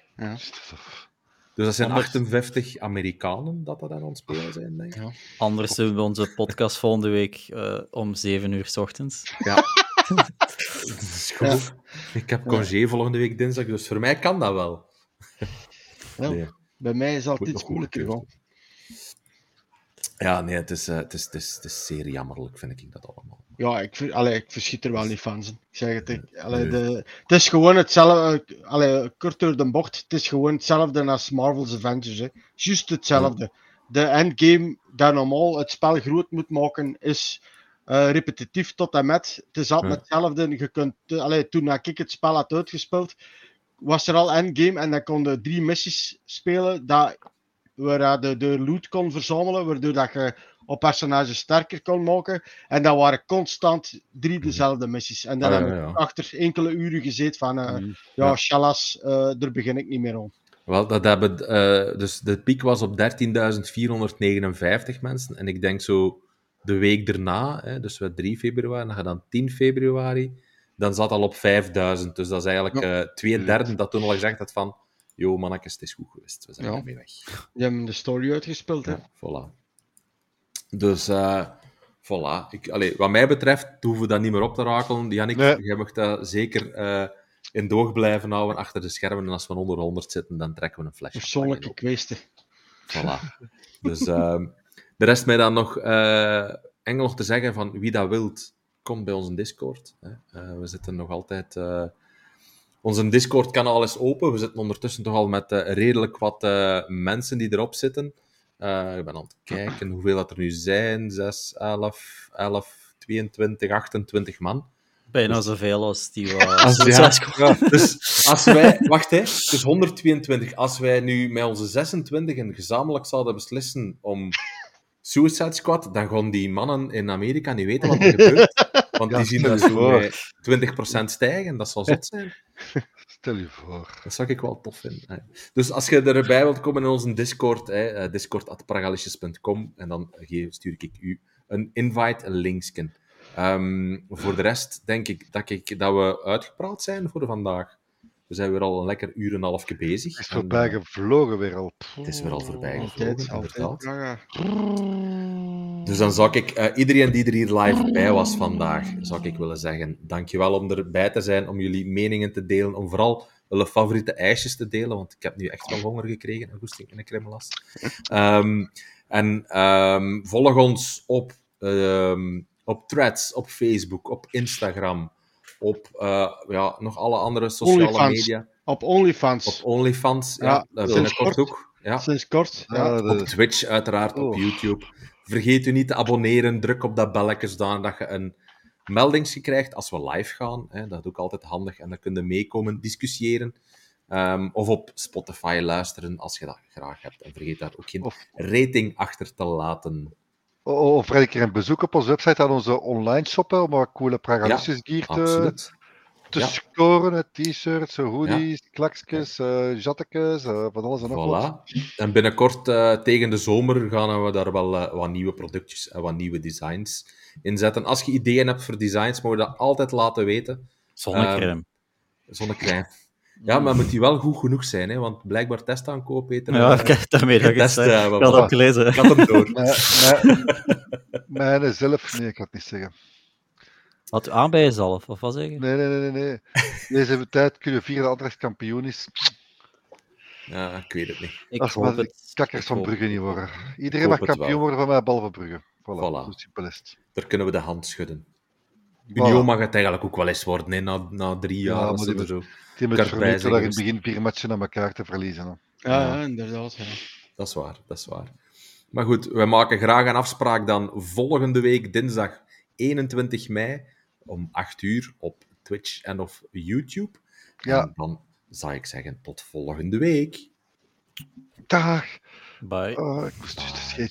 Dus dat zijn Anders- 58 Amerikanen dat aan het spelen zijn, denk ik. Ja. Anders doen we onze podcast volgende week om 7 uur 's ochtends. Ja. Dat is goed. Ik heb congé volgende week dinsdag, dus voor mij kan dat wel. Ja. Nee. Bij mij is het Moet altijd nog moeilijker. goedgekeurd Gewoon. Ja, nee, het is zeer jammerlijk, vind ik dat allemaal. Ja, ik verschiet er wel niet van. Ze. Ik zeg het. Nee. Het is gewoon hetzelfde. Kort door de bocht. Het is gewoon hetzelfde als Marvel's Avengers. Hè. Juist hetzelfde. De endgame, dat normaal het spel groot moet maken, is repetitief tot en met. Het is altijd hetzelfde. Je kunt, toen ik het spel had uitgespeeld, was er al endgame en dan konden 3 missies spelen waar je de loot kon verzamelen, waardoor dat je op personages sterker kon maken. En dat waren constant 3 dezelfde missies. En dan heb ik achter enkele uren gezeten van, shalas, daar begin ik niet meer aan. Wel, dat hebben, dus de piek was op 13.459 mensen. En ik denk zo de week daarna, dus we 3 februari, dan ga dan 10 februari, dan zat al op 5.000. Dus dat is eigenlijk 2/3 dat toen al gezegd had van, yo mannetjes, het is goed geweest, we zijn ermee weg. Die hebben de story uitgespeeld, hè? Ja, voilà. Dus, voilà. Wat mij betreft hoeven we dat niet meer op te rakelen. Jannik, jij mag dat zeker in doog blijven houden achter de schermen. En als we onder 100 zitten, dan trekken we een flesje. Persoonlijke kwestie. Voilà. Dus de rest mij dan nog enkel nog te zeggen van wie dat wilt, komt bij onze Discord. We zitten nog altijd... Onze Discord-kanaal is open. We zitten ondertussen toch al met redelijk wat mensen die erop zitten. Ik ben aan het kijken hoeveel dat er nu zijn. 6, 11, 22, 28 man. Bijna zoveel als die Dus als wij... Wacht, hè. Het is 122. Als wij nu met onze 26 gezamenlijk zouden beslissen om Suicide Squad, dan gaan die mannen in Amerika niet weten wat er gebeurt. Want die zien dat zo met 20% stijgen. Dat zal zot zijn. Stel je voor. Dat zou ik wel tof vinden. Dus als je erbij wilt komen in onze Discord, discord@paragalisjes.com, en dan stuur ik u een invite, een linksken. Voor de rest denk ik dat we uitgepraat zijn voor vandaag. We zijn weer al een lekker uur en een halfje bezig. Het is voorbij gevlogen weer al. Het is weer al voorbij gevlogen, inderdaad. Ja. Dus dan zou ik iedereen die er hier live bij was vandaag, zou ik willen zeggen, dankjewel om erbij te zijn, om jullie meningen te delen, om vooral jullie favoriete ijsjes te delen, want ik heb nu echt wel honger gekregen, een goesting en een kremmelas. Volg ons op Threads, op Facebook, op Instagram, op nog alle andere sociale media. Op OnlyFans. Op OnlyFans, Ja, binnenkort kort. ook. Ja. Sinds kort. Ja. Op Twitch uiteraard, op Oh. YouTube. Vergeet u niet te abonneren, druk op dat belletje zodat je een melding krijgt als we live gaan. Hè. Dat is ook altijd handig en dan kun je meekomen discussiëren. Of op Spotify luisteren als je dat graag hebt. En vergeet daar ook geen Of- rating achter te laten. Of een keer een bezoek op onze website aan onze online shoppen om wat coole Pragalicious gear Absoluut. te Ja. scoren. T-shirts, hoodies, klakjes, jattekes, van alles en nog wat. Voilà. En binnenkort, tegen de zomer, gaan we daar wel wat nieuwe productjes en wat nieuwe designs in zetten. Als je ideeën hebt voor designs, mogen we dat altijd laten weten. Zonnecrème. Zonnecrème. Ja, maar moet die wel goed genoeg zijn, hè? Want blijkbaar testaankoop, Peter. Ja, kijk, daarmee dat ik het getest, zei. Ik had voilà. ook gelezen. Ik had hem door. Mijne zelf, nee, ik ga het niet zeggen. Had u aan bij jezelf, of wat zeg je? Nee. Deze tijd kunnen we vieren dat Anderlecht kampioen is. Ja, ik weet het niet. Ik Als hoop maar de het. kakkers Ik van hoop Brugge het. niet worden. Iedereen hoop mag het kampioen wel. worden van mij, behalve Brugge. Voilà, Voilà. zo simpel is het. Daar kunnen we de hand schudden. Voilà. Union mag het eigenlijk ook wel eens worden, hè? Na 3 jaar. Ja, als maar ze die er zo... Die hebben Kort het vermeten bij daar in zijn het begin 4 matchen aan elkaar te verliezen. Hè. Ja, inderdaad. Ja. Dat is waar, dat is waar. Maar goed, we maken graag een afspraak dan volgende week, dinsdag 21 mei, om 8 uur op Twitch en of YouTube. Ja. En dan zou ik zeggen, tot volgende week. Dag! Bye. Oh, ik moest juist een scheetje